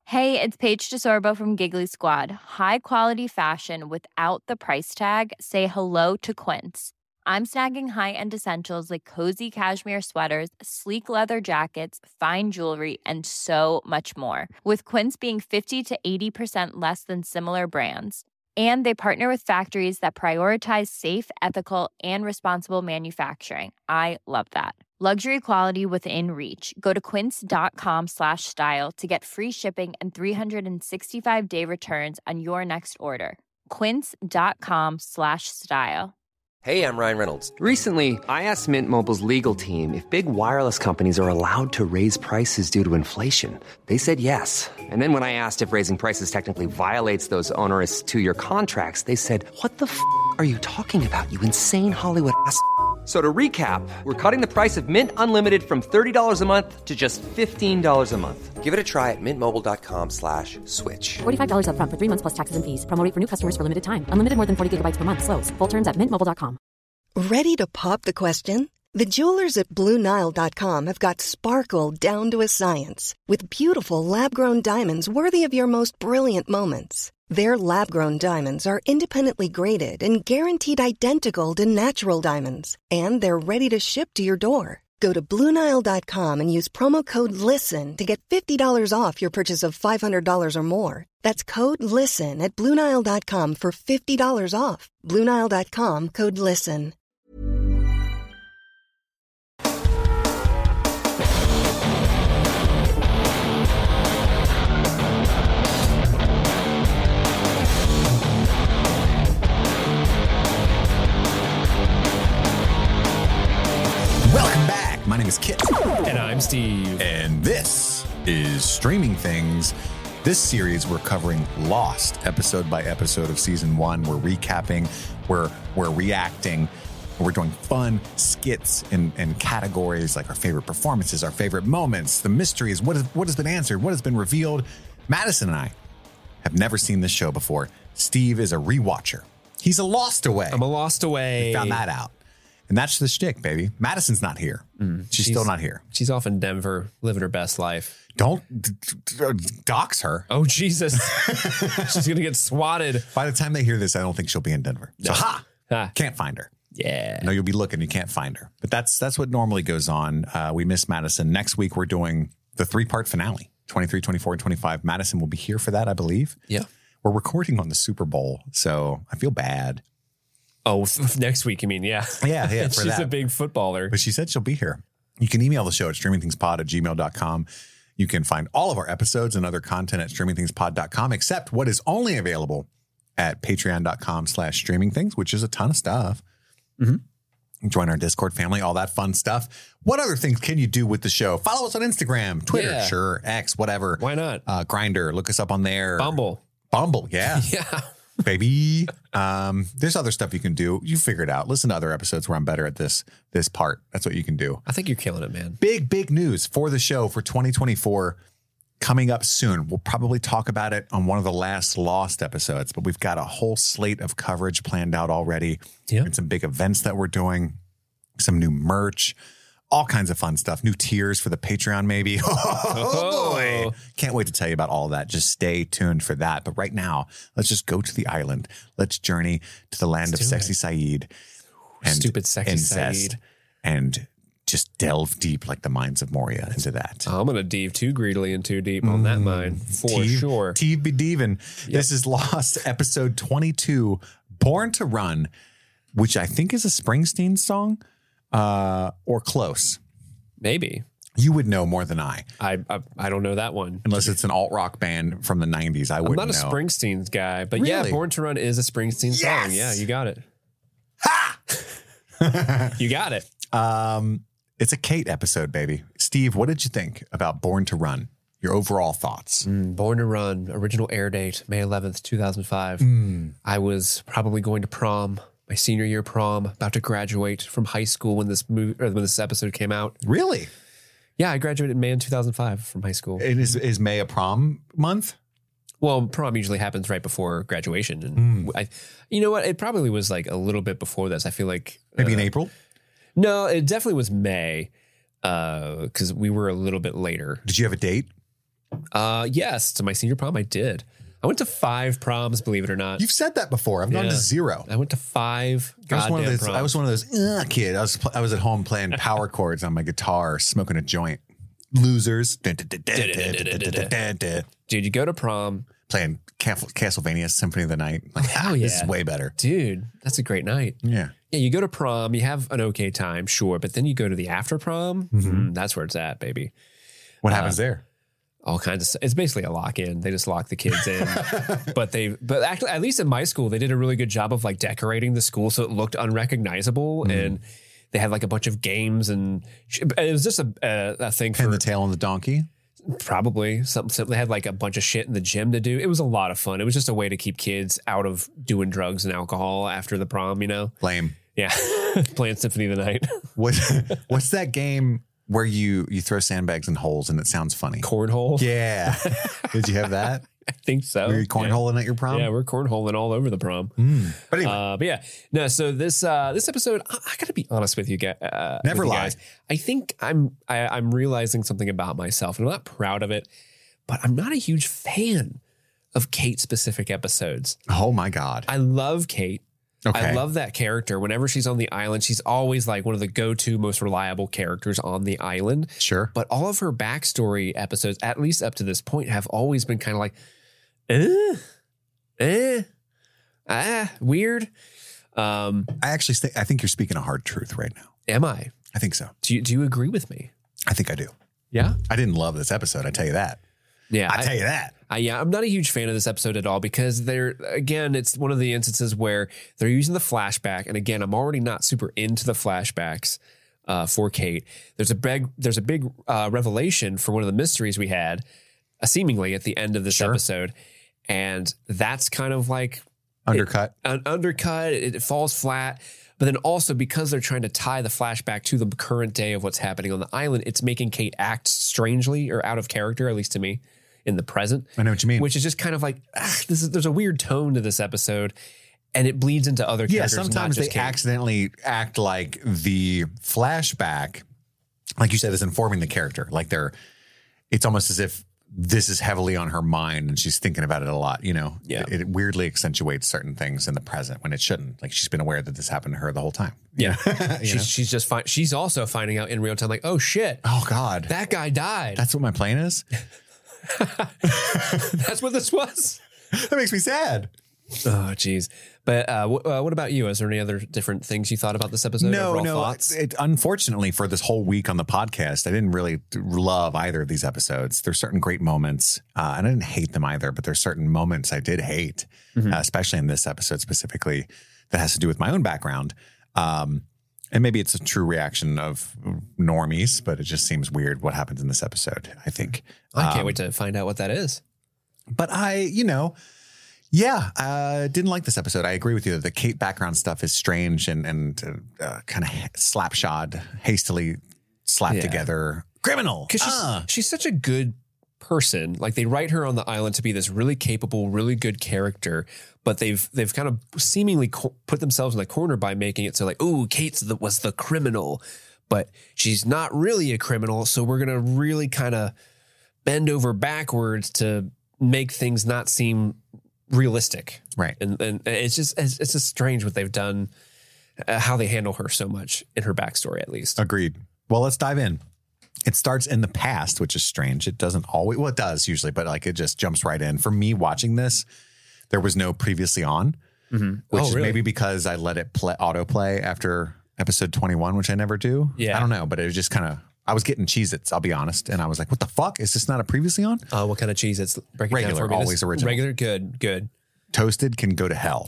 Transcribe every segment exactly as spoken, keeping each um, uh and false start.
Hey, it's Paige DeSorbo from Giggly Squad. High quality fashion without the price tag. Say hello to Quince. I'm snagging high-end essentials like cozy cashmere sweaters, sleek leather jackets, fine jewelry, and so much more. With Quince being fifty to eighty percent less than similar brands. And they partner with factories that prioritize safe, ethical, and responsible manufacturing. I love that. Luxury quality within reach. Go to quince.com slash style to get free shipping and three sixty-five day returns on your next order. Quince.com slash style. Hey, I'm Ryan Reynolds. Recently, I asked Mint Mobile's legal team if big wireless companies are allowed to raise prices due to inflation. They said yes. And then when I asked if raising prices technically violates those onerous two-year contracts, they said, what the f*** are you talking about, you insane Hollywood ass f- So to recap, we're cutting the price of Mint Unlimited from thirty dollars a month to just fifteen dollars a month. Give it a try at mintmobile.com slash switch. forty-five dollars up front for three months plus taxes and fees. Promo rate for new customers for limited time. Unlimited more than forty gigabytes per month. Slows full terms at mint mobile dot com. Ready to pop the question? The jewelers at Blue Nile dot com have got sparkle down to a science with beautiful lab-grown diamonds worthy of your most brilliant moments. Their lab-grown diamonds are independently graded and guaranteed identical to natural diamonds. And they're ready to ship to your door. Go to Blue Nile dot com and use promo code LISTEN to get fifty dollars off your purchase of five hundred dollars or more. That's code LISTEN at Blue Nile dot com for fifty dollars off. Blue Nile dot com, code LISTEN. Welcome back. My name is Kit. And I'm Steve. And this is Streaming Things. This series, we're covering Lost, episode by episode of season one. We're recapping, we're, we're reacting, we're doing fun skits and, and categories like our favorite performances, our favorite moments, the mysteries, what, is, what has been answered, what has been revealed. Madison and I have never seen this show before. Steve is a rewatcher. He's a Lost away. I'm a Lost away. We found that out. And that's the shtick, baby. Madison's not here. Mm, she's, she's still not here. She's off in Denver, living her best life. Don't d- d- dox her. Oh, Jesus. She's going to get swatted. By the time they hear this, I don't think she'll be in Denver. So, no. ha! ha! Can't find her. Yeah. No, you'll be looking. You can't find her. But that's that's what normally goes on. Uh, we miss Madison. Next week, we're doing the three-part finale, twenty-three, twenty-four, and twenty-five. Madison will be here for that, I believe. Yeah. We're recording on the Super Bowl, so I feel bad. Oh, f- next week, you mean? Yeah. Yeah, yeah. She's that. a big footballer. But she said she'll be here. You can email the show at streamingthingspod at gmail dot com. You can find all of our episodes and other content at streamingthingspod dot com, except what is only available at patreon dot com slash streamingthings, which is a ton of stuff. Mm-hmm. Join our Discord family, all that fun stuff. What other things can you do with the show? Follow us on Instagram, Twitter, yeah. sure, X, whatever. Why not? Uh, Grindr, look us up on there. Bumble. Bumble, yeah. Yeah. Baby. Um, there's other stuff you can do. You figure it out. Listen to other episodes where I'm better at this this part. That's what you can do. I think you're killing it, man. Big, big news for the show for twenty twenty-four coming up soon. We'll probably talk about it on one of the last Lost episodes, but we've got a whole slate of coverage planned out already. Yeah. And some big events that we're doing, some new merch, all kinds of fun stuff. New tiers for the Patreon, maybe. Oh, boy. Can't wait to tell you about all of that. Just stay tuned for that. But right now, let's just go to the island. Let's journey to the land Let's of do Sexy it. Saeed and Stupid Sexy incest Saeed. and just delve deep like the mines of Moria into that. I'm going to dive too greedily and too deep on that mine for Teve, sure. Teve be divin'. Yep. This is Lost, episode twenty-two, Born to Run, which I think is a Springsteen song uh, or close. Maybe. You would know more than I. I I, I don't know that one. Unless it's an alt-rock band from the nineties. I I'm wouldn't not a know. Springsteen guy, but Really? yeah, Born to Run is a Springsteen Yes! song. Yeah, you got it. Ha! You got it. Um, it's a Kate episode, baby. Steve, what did you think about Born to Run? Your overall thoughts? Mm, Born to Run, original air date, May eleventh, two thousand five. Mm. I was probably going to prom, my senior year prom, about to graduate from high school when this movie or when this episode came out. Really? Yeah, I graduated in May in two thousand five from high school. It is, is May a prom month? Well, prom usually happens right before graduation. And Mm. I, you know what? It probably was like a little bit before this. I feel like. Maybe uh, in April? No, it definitely was May because we were a little bit later. Did you have a date? Uh, yes, to my senior prom, I did. I went to five proms, believe it or not. You've said that before. I've gone Yeah. to zero. I went to five. I was one of goddamn those. proms. I was one of those uh, kid. I was pl- I was at home playing power chords on my guitar, smoking a joint. Losers. Dude, Dude, you go to prom. playing Castlevania Symphony of the Night. Like, Hell ah, this yeah. is way better. Dude, that's a great night. Yeah. Yeah, you go to prom, you have an okay time, sure, but then you go to the after prom. Mm, that's where it's at, baby. What happens there? All kinds of stuff. It's basically a lock in. They just lock the kids in. but they, but actually, at least in my school, they did a really good job of like decorating the school so it looked unrecognizable. Mm. And they had like a bunch of games, and it was just a, a, a thing Pin for the tail on the donkey. Probably something simple. They had like a bunch of shit in the gym to do. It was a lot of fun. It was just a way to keep kids out of doing drugs and alcohol after the prom, you know? Lame. Yeah. Playing Symphony of the Night. What, what's that game where you, you throw sandbags in holes and it sounds funny? Cornhole? Yeah. Did you have that? I think so. Were you cornholing yeah. at your prom? Yeah, we're cornholing all over the prom. Mm. But anyway. Uh, but yeah, no. So this uh, this episode, I, I got to be honest with you guys. Uh, Never with you lie. guys. I think I'm I, I'm realizing something about myself, and I'm not proud of it. But I'm not a huge fan of Kate specific episodes. Oh my God. I love Kate. Okay. I love that character. Whenever she's on the island, she's always like one of the go-to most reliable characters on the island. Sure. But all of her backstory episodes, at least up to this point, have always been kind of like, eh, eh, ah, weird. Um, I actually think, I think you're speaking a hard truth right now. am I? I think so. Do you, do you agree with me? I think I do. Yeah? I didn't love this episode. I tell you that. Yeah. I tell you that. I, yeah, I'm not a huge fan of this episode at all because they're, again, it's one of the instances where they're using the flashback. And again, I'm already not super into the flashbacks uh, for Kate. There's a big, there's a big uh, revelation for one of the mysteries we had, uh, seemingly at the end of this Sure. episode. And that's kind of like Undercut. It, an undercut. It, it falls flat. But then also because they're trying to tie the flashback to the current day of what's happening on the island, it's making Kate act strangely or out of character, at least to me, in the present. I know what you mean. Which is just kind of like, ah, this is, there's a weird tone to this episode, and it bleeds into other Yeah, characters. sometimes not they just Kate. accidentally act like the flashback, like you said, is informing the character. Like they're, it's almost as if this is heavily on her mind and she's thinking about it a lot. You know, Yeah. it, it weirdly accentuates certain things in the present when it shouldn't. Like she's been aware that this happened to her the whole time. Yeah, You she's know? she's just fine. She's also finding out in real time, like, oh shit, Oh God, that guy died. that's what my plan is. That's what this was. That makes me sad. Oh, geez. But uh, w- uh, what about you? Is there any other different things you thought about this episode? No, Overall no. thoughts? It, unfortunately, for this whole week on the podcast, I didn't really love either of these episodes. There's certain great moments, uh, and I didn't hate them either. But there's certain moments I did hate, Mm-hmm. uh, especially in this episode specifically, that has to do with my own background. Um, and maybe it's a true reaction of normies, but it just seems weird what happens in this episode, I think. I can't Um, wait to find out what that is. But I, you know, yeah, uh, didn't like this episode. I agree with you. The Kate background stuff is strange and and uh, kind of slapshod, hastily slapped Yeah. together. Criminal. Because she's, Ah. she's such a good person. Like they write her on the island to be this really capable, really good character, but they've they've kind of seemingly co- put themselves in the corner by making it so like, oh, Kate's the, was the criminal, but she's not really a criminal. So we're gonna really kind of bend over backwards to make things not seem realistic, Right. And and it's just it's, it's just strange what they've done, uh, how they handle her so much in her backstory, at least. Agreed. Well, let's dive in. It starts in the past, which is strange. It doesn't always, well, it does usually, but like it just jumps right in. For me watching this, there was no previously on, Mm-hmm. which Oh, is really? maybe because I let it play autoplay after episode twenty-one, which I never do. Yeah. I don't know, but it was just kind of, I was getting Cheez-Its, I'll be honest. And I was like, what the fuck? Is this not a previously on? Uh, what kind of cheese? It's break it down Regular, for me. This- always original. Regular, good, good. Toasted can go to hell.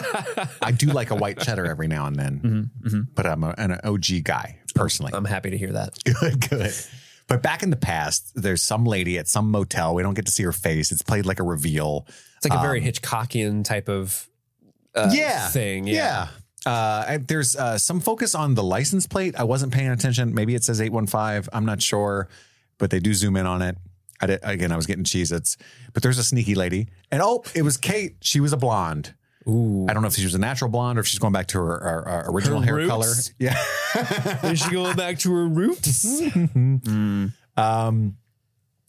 I do like a white cheddar every now and then, Mm-hmm, but I'm a, an O G guy personally. I'm happy to hear that. Good, good. But back in the past, there's some lady at some motel. We don't get to see her face. It's played like a reveal. It's like a very Um, Hitchcockian type of uh, yeah, thing. Yeah. Yeah. Uh, I- there's uh, some focus on the license plate. I wasn't paying attention. Maybe it says eight one five. I'm not sure, but they do zoom in on it. I did, again, I was getting Cheez-Its, but there's a sneaky lady. And oh, it was Kate. She was a blonde. Ooh. I don't know if she was a natural blonde or if she's going back to her, her, her original Her hair roots? color. Yeah. Is she going back to her roots? Um,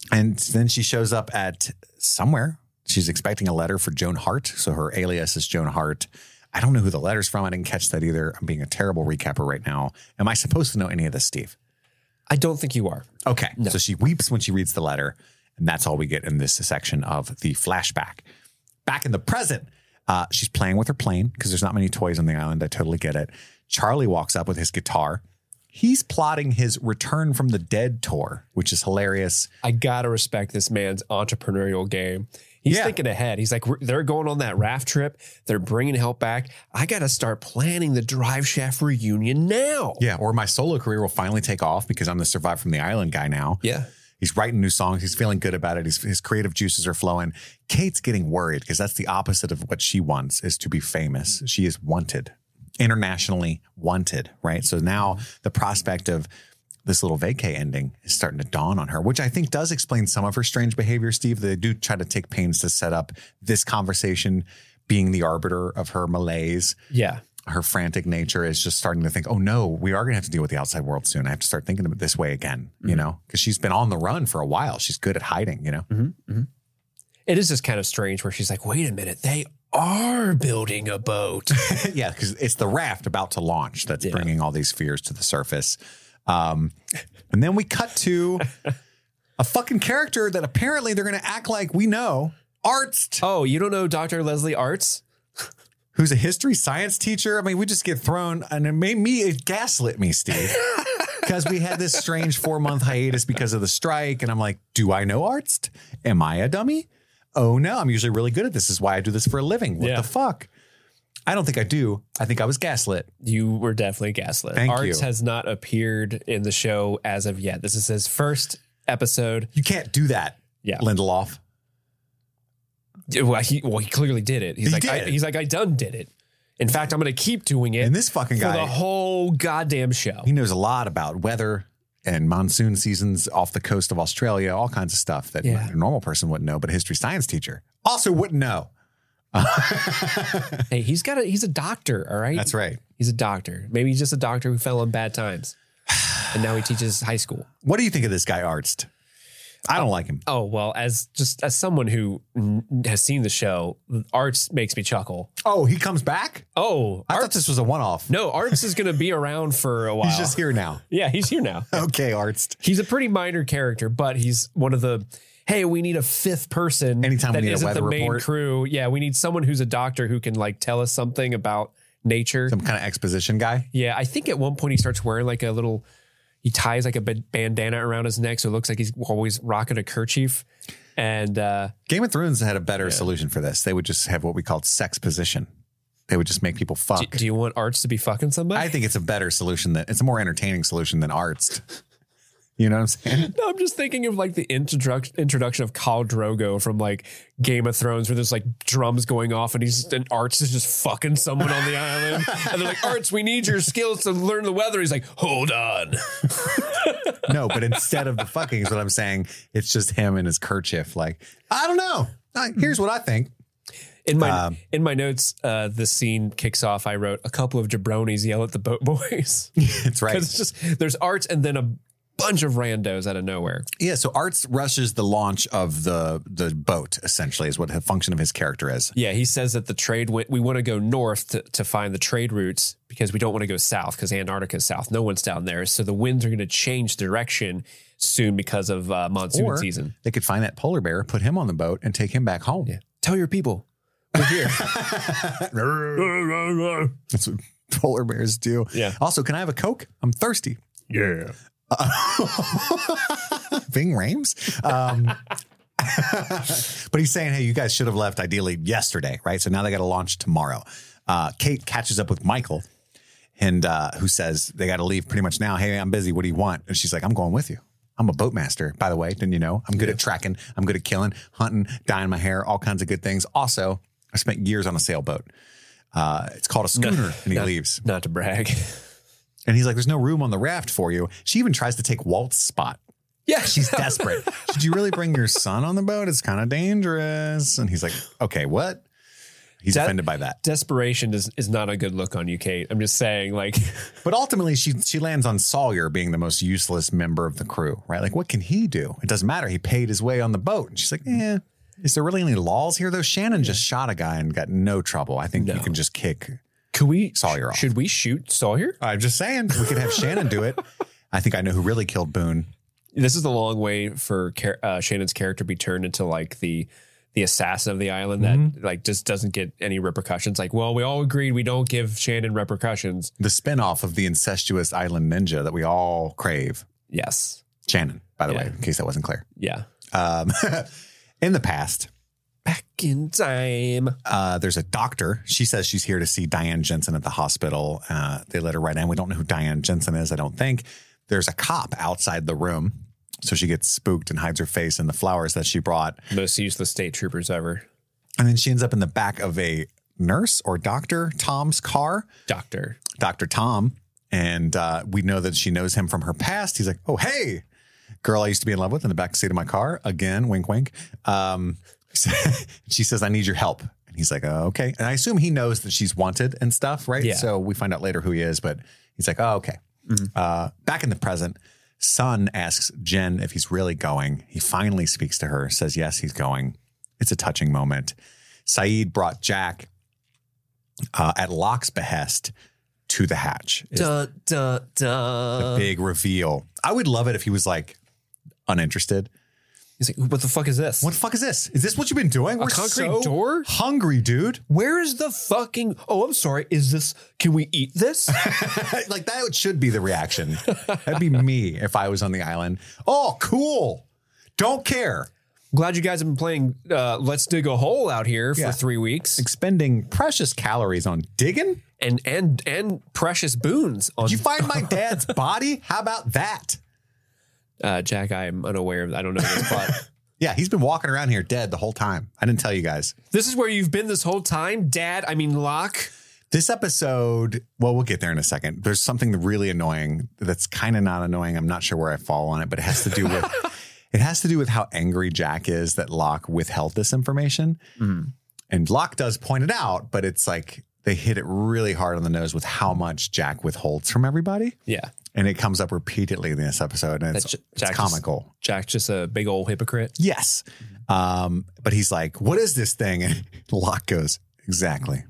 And then she shows up at somewhere. She's expecting a letter for Joan Hart. So her alias is Joan Hart. I don't know who the letter's from. I didn't catch that either. I'm being a terrible recapper right now. Am I supposed to know any of this, Steve? I don't think you are. Okay. No. So she weeps when she reads the letter. And that's all we get in this section of the flashback. Back in the present, uh, she's playing with her plane because there's not many toys on the island. I totally get it. Charlie walks up with his guitar. He's plotting his Return from the Dead tour, which is hilarious. I got to respect this man's entrepreneurial game. He's Yeah. thinking ahead. He's like, they're going on that raft trip. They're bringing help back. I got to start planning the Drive Shaft reunion now. Yeah, or my solo career will finally take off because I'm the Survive from the Island guy now. Yeah. He's writing new songs. He's feeling good about it. He's, his creative juices are flowing. Kate's getting worried because that's the opposite of what she wants, is to be famous. She is wanted, internationally wanted, right? So now the prospect of this little vacay ending is starting to dawn on her, which I think does explain some of her strange behavior, Steve. They do try to take pains to set up this conversation being the arbiter of her malaise. Yeah. Her frantic nature is just starting to think, oh no, we are going to have to deal with the outside world soon. I have to start thinking of it this way again, you mm-hmm. know, because she's been on the run for a while. She's good at hiding, you know. Mm-hmm. Mm-hmm. It is just kind of strange where she's like, wait a minute, they are building a boat. Yeah, because it's the raft about to launch that's yeah. bringing all these fears to the surface. Um, and then we cut to a fucking character that apparently they're going to act like we know, Arzt. Oh, you don't know Doctor Leslie Arzt? Who's a history science teacher? I mean, we just get thrown, and it made me, it gaslit me, Steve. Because we had this strange four-month hiatus because of the strike, and I'm like, do I know Arzt? Am I a dummy? Oh, no, I'm usually really good at this. This is why I do this for a living. What yeah. the fuck? I don't think I do. I think I was gaslit. You were definitely gaslit. Thank Arzt you. has not appeared in the show as of yet. This is his first episode. You can't do that, yeah. Lindelof. Well he, well, he clearly did it. He's he like, did. I, he's like, I done did it. In fact, I'm going to keep doing it. And this fucking for guy, the whole goddamn show. He knows a lot about weather and monsoon seasons off the coast of Australia, all kinds of stuff that yeah. a normal person wouldn't know, but a history science teacher also wouldn't know. Hey, he's got a, he's a doctor. All right. That's right. He's a doctor. Maybe he's just a doctor who fell on bad times. And now he teaches high school. What do you think of this guy, Arzt? I don't like him. Oh, well, as just as someone who n- has seen the show, Arzt makes me chuckle. Oh, he comes back? Oh, I Arzt, thought this was a one-off. No, Arzt is going to be around for a while. He's just here now. Yeah, he's here now. Okay, Arzt. He's a pretty minor character, but he's one of the, hey, we need a fifth person. Anytime that we need a isn't weather the main report. crew. Yeah, we need someone who's a doctor who can like tell us something about nature. Some kind of exposition guy. Yeah, I think at one point he starts wearing like a little, he ties like a bandana around his neck so it looks like he's always rocking a kerchief. And uh, Game of Thrones had a better yeah. solution for this. They would just have what we called sex position. They would just make people fuck. Do, do you want Arzt to be fucking somebody? I think it's a better solution. That it's a more entertaining solution than Arzt. You know what I'm saying? No, I'm just thinking of like the introduction introduction of Khal Drogo from like Game of Thrones, where there's like drums going off, and he's and Arzt is just fucking someone on the island, and they're like, Arzt, we need your skills to learn the weather. He's like, hold on. No, but instead of the fucking is what I'm saying, it's just him and his kerchief. Like, I don't know. Here's what I think. In my Um, in my notes, uh, the scene kicks off. I wrote a couple of jabronis yell at the boat boys. It's right. It's just there's Arzt and then a bunch of randos out of nowhere. Yeah, so Arzt rushes the launch of the the boat, essentially, is what the function of his character is. Yeah, he says that the trade, we want to go north to, to find the trade routes because we don't want to go south because Antarctica is south. No one's down there. So the winds are going to change direction soon because of uh, monsoon Or season. they could find that polar bear, put him on the boat, and take him back home. Yeah. Tell your people we're here. That's what polar bears do. Yeah. Also, can I have a Coke? I'm thirsty. Yeah. Ving Rhames. Um, but he's saying, hey, you guys should have left ideally yesterday, right? So now they got to launch tomorrow. Uh, Kate catches up with Michael, and uh, who says they got to leave pretty much now. Hey, I'm busy. What do you want? And she's like, I'm going with you. I'm a boatmaster, by the way. Didn't you know? I'm good yeah. at tracking. I'm good at killing, hunting, dyeing my hair, all kinds of good things. Also, I spent years on a sailboat. Uh, it's called a schooner, no, and he not, leaves. Not to brag. And he's like, there's no room on the raft for you. She even tries to take Walt's spot. Yeah. She's desperate. Should you really bring your son on the boat? It's kind of dangerous. And he's like, okay, what? He's De- offended by that. Desperation is, is not a good look on you, Kate. I'm just saying, like. But ultimately, she she lands on Sawyer being the most useless member of the crew, right? Like, what can he do? It doesn't matter. He paid his way on the boat. And she's like, eh, is there really any laws here, though? Shannon just shot a guy and got no trouble. I think No. you can just kick Could we Sawyer off. Should we shoot Sawyer? I'm just saying, we could have Shannon do it. I think I know who really killed Boone. This is the long way for Car- uh, Shannon's character to be turned into like the the assassin of the island that Mm-hmm. like just doesn't get any repercussions. Like, well, we all agreed we don't give Shannon repercussions. The spinoff of the incestuous island ninja that we all crave. Yes. Shannon, by the Yeah. way, in case that wasn't clear. Yeah. Um, in the past, Back in time. uh, there's a doctor. She says she's here to see Diane Jensen at the hospital. Uh, they let her right in. We don't know who Diane Jensen is, I don't think. There's a cop outside the room. So she gets spooked and hides her face in the flowers that she brought. Most useless state troopers ever. And then she ends up in the back of a nurse or doctor, Tom's car. Doctor. Doctor Tom. And uh, we know that she knows him from her past. He's like, oh, hey, girl I used to be in love with in the back seat of my car. Again, wink, wink. Um, she says, I need your help. And he's like, oh, okay. And I assume he knows that she's wanted and stuff, right? Yeah. So we find out later who he is, but he's like, oh, okay. Mm-hmm. Uh, back in the present, Son asks Jen if he's really going. He finally speaks to her, says, yes, he's going. It's a touching moment. Saeed brought Jack uh, at Locke's behest to the hatch. Is Dun, dun, dun. the big reveal. I would love it if he was like uninterested. He's like, what the fuck is this? What the fuck is this? Is this what you've been doing? A We're concrete so door? hungry, dude. Where is the fucking... Oh, I'm sorry. Is this... Can we eat this? Like that should be the reaction. That'd be me if I was on the island. Oh, cool. Don't care. Glad you guys have been playing uh, Let's Dig a Hole out here for Yeah. three weeks. Expending precious calories on digging. And and and precious boons. On, Did you find my dad's body? How about that? Uh, Jack, I am unaware of... I don't know this plot. Yeah, he's been walking around here dead the whole time. I didn't tell you guys. This is where you've been this whole time, Dad? I mean, Locke? This episode, well, we'll get there in a second. There's something really annoying that's kind of not annoying. I'm not sure where I fall on it, but it has to do with it has to do with how angry Jack is that Locke withheld this information. Mm-hmm. And Locke does point it out, but it's like they hit it really hard on the nose with how much Jack withholds from everybody. Yeah. And it comes up repeatedly in this episode, and it's, That's J- it's Jack is- comical. Jack's just a big old hypocrite. Yes. Um, but he's like, what is this thing? And Locke goes, exactly.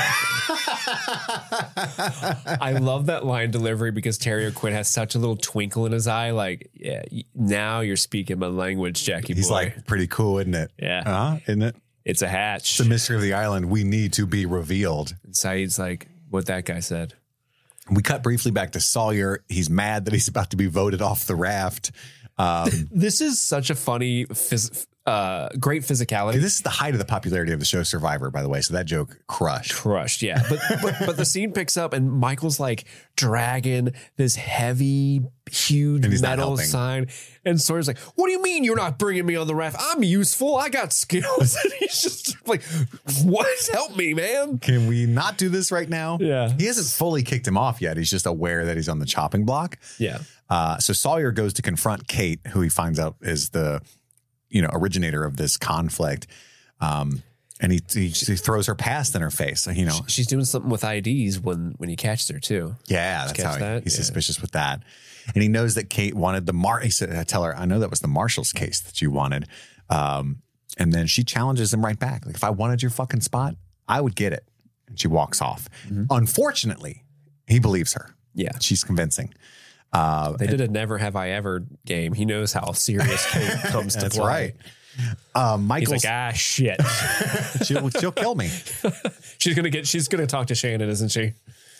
I love that line delivery because Terry O'Quinn has such a little twinkle in his eye. Like, yeah, y- now you're speaking my language, Jackie He's boy. like, pretty cool, isn't it? Yeah. Uh, isn't it? It's a hatch. It's the mystery of the island. We need to be revealed. And Saeed's like, what that guy said. We cut briefly back to Sawyer. He's mad that he's about to be voted off the raft. Um, This is such a funny, phys- uh, great physicality. this is the height of the popularity of the show Survivor, by the way. So that joke crushed. Crushed, yeah. But, but but the scene picks up and Michael's like dragging this heavy, huge And he's not metal helping. sign. And Sawyer's like, what do you mean you're not bringing me on the raft? I'm useful. I got skills. And he's just like, what? Help me, man. Can we not do this right now? Yeah. He hasn't fully kicked him off yet. He's just aware that he's on the chopping block. Yeah. Uh, so Sawyer goes to confront Kate, who he finds out is the, you know, originator of this conflict. Um, and he, he he throws her past in her face. You know, She's doing something with I Ds when when he catches her too. yeah, that's catch how he, that? he's Yeah. suspicious with that. And he knows that Kate wanted the Mar. He said, I tell her, I know that was the Marshall's case that you wanted. Um, and then she challenges him right back. Like, if I wanted your fucking spot, I would get it. And she walks off. Mm-hmm. Unfortunately, he believes her. Yeah. She's convincing. Uh, They did a never have I ever game. He knows how serious Kate comes to That's play. right. Um, He's Michael's, like, ah, shit. she'll, she'll kill me. she's gonna get. She's gonna talk to Shannon, isn't she?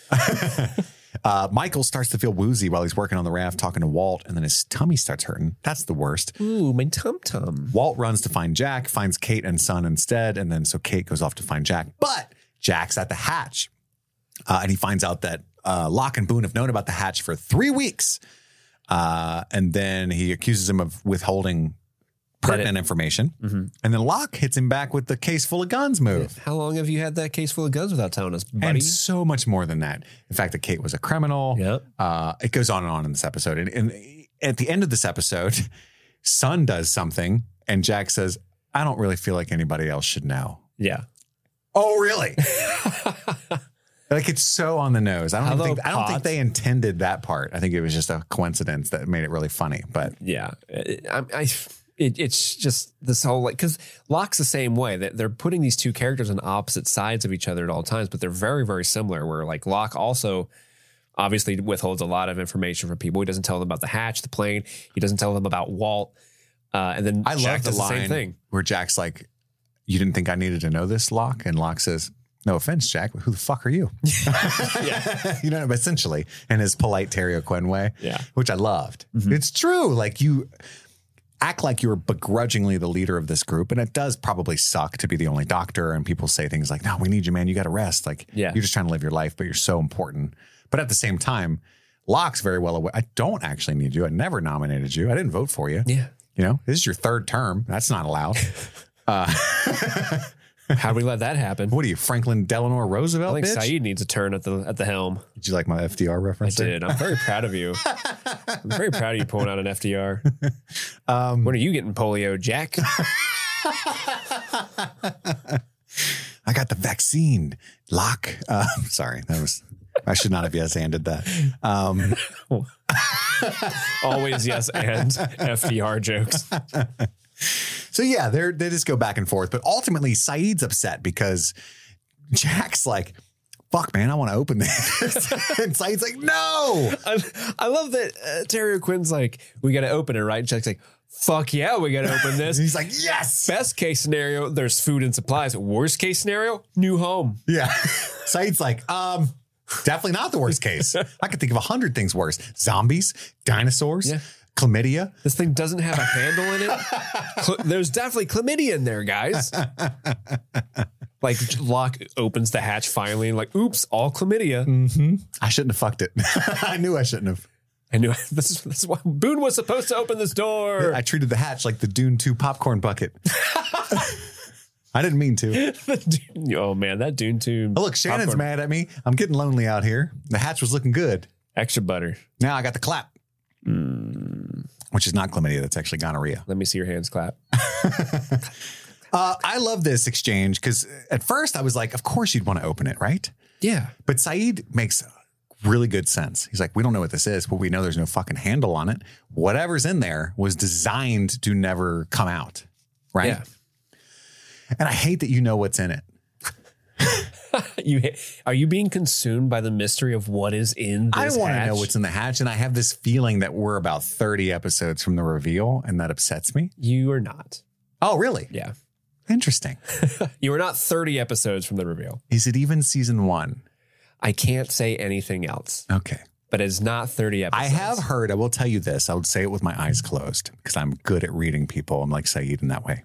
Uh, Michael starts to feel woozy while he's working on the raft, talking to Walt, and then his tummy starts hurting. That's the worst. Ooh, my tum tum. Walt runs to find Jack, finds Kate and Son instead, and then so Kate goes off to find Jack. But Jack's at the hatch, uh, and he finds out that uh, Locke and Boone have known about the hatch for three weeks. Uh, and then he accuses him of withholding pertinent information. Mm-hmm. And then Locke hits him back with the case full of guns move. How long have you had that case full of guns without telling us, buddy? And so much more than that. In fact, that Kate was a criminal. Yep. Uh, it goes on and on in this episode. And, and at the end of this episode, Son does something, and Jack says, I don't really feel like anybody else should know. Yeah. Oh, really? Like, it's so on the nose. I don't Hello, think I don't think Pot. they intended that part. I think it was just a coincidence that made it really funny. But Yeah. I, I it, it's just this whole like, because Locke's the same way that they're putting these two characters on opposite sides of each other at all times, but they're very, very similar. Where like Locke also obviously withholds a lot of information from people. He doesn't tell them about the hatch, the plane. He doesn't tell them about Walt. Uh, and then I Jack love the does the line same thing. where Jack's like, "You didn't think I needed to know this, Locke?" And Locke says, "No offense, Jack, but who the fuck are you?" Yeah. You know, essentially, in his polite Terry O'Quinn way, Yeah. which I loved. Mm-hmm. It's true. Like, you act like you're begrudgingly the leader of this group, and it does probably suck to be the only doctor. And people say things like, "No, we need you, man. You got to rest." Like, Yeah. you're just trying to live your life, but you're so important. But at the same time, Locke's very well aware. I don't actually need you. I never nominated you. I didn't vote for you. Yeah. You know, this is your third term. That's not allowed. Uh, How do we let that happen? what are you, Franklin Delano Roosevelt? I think bitch? Saeed needs a turn at the at the helm. Did you like my F D R I reference? there? did. I'm very proud of you. I'm very proud of you pulling out an F D R. Um, When are you getting polio, Jack? I got the vaccine. Locke. Uh, sorry, that was. I should not have yes anded that. Um, Always yes and F D R jokes. so yeah, they they just go back and forth, but ultimately Saeed's upset because Jack's like, "Fuck, man, I want to open this," and Saeed's like, "No." I, I love that uh, Terry O'Quinn's like, we got to open it, right? And Jack's like, fuck yeah, we got to open this. And he's like, "Yes." Best case scenario, there's food and supplies. Worst case scenario, new home. Yeah. Saeed's like, um, definitely not the worst case. I could think of a hundred things worse. Zombies, dinosaurs, Yeah. chlamydia. This thing doesn't have a handle in it. Cl- there's definitely chlamydia in there, guys. Like Locke opens the hatch finally and like, oops, all chlamydia. Mm-hmm. I shouldn't have fucked it. I knew I shouldn't have. I knew this is, this is why Boone was supposed to open this door. I treated the hatch like the Dune two popcorn bucket. I didn't mean to. Oh man, that Dune two. Oh, look, Shannon's popcorn. mad at me. I'm getting lonely out here. The hatch was looking good. Extra butter. Now I got the clap, Mm, which is not chlamydia. That's actually gonorrhea. let me see your hands clap. Uh, I love this exchange because at first I was like, of course you'd want to open it, right? Yeah. But Saeed makes really good sense. He's like, we don't know what this is, but we know there's no fucking handle on it. Whatever's in there was designed to never come out, right? Yeah. And I hate that you know what's in it. You are you being consumed by the mystery of what is in this I want to hatch? know what's in the hatch, and I have this feeling that we're about thirty episodes from the reveal, and that upsets me. You are not. Oh, really? Yeah. Interesting. You are not thirty episodes from the reveal. Is it even season one? I can't say anything else, Okay. but it's not thirty I episodes. have heard, I will tell you this, I would say it with my eyes closed because I'm good at reading people. I'm like Saeed in that way.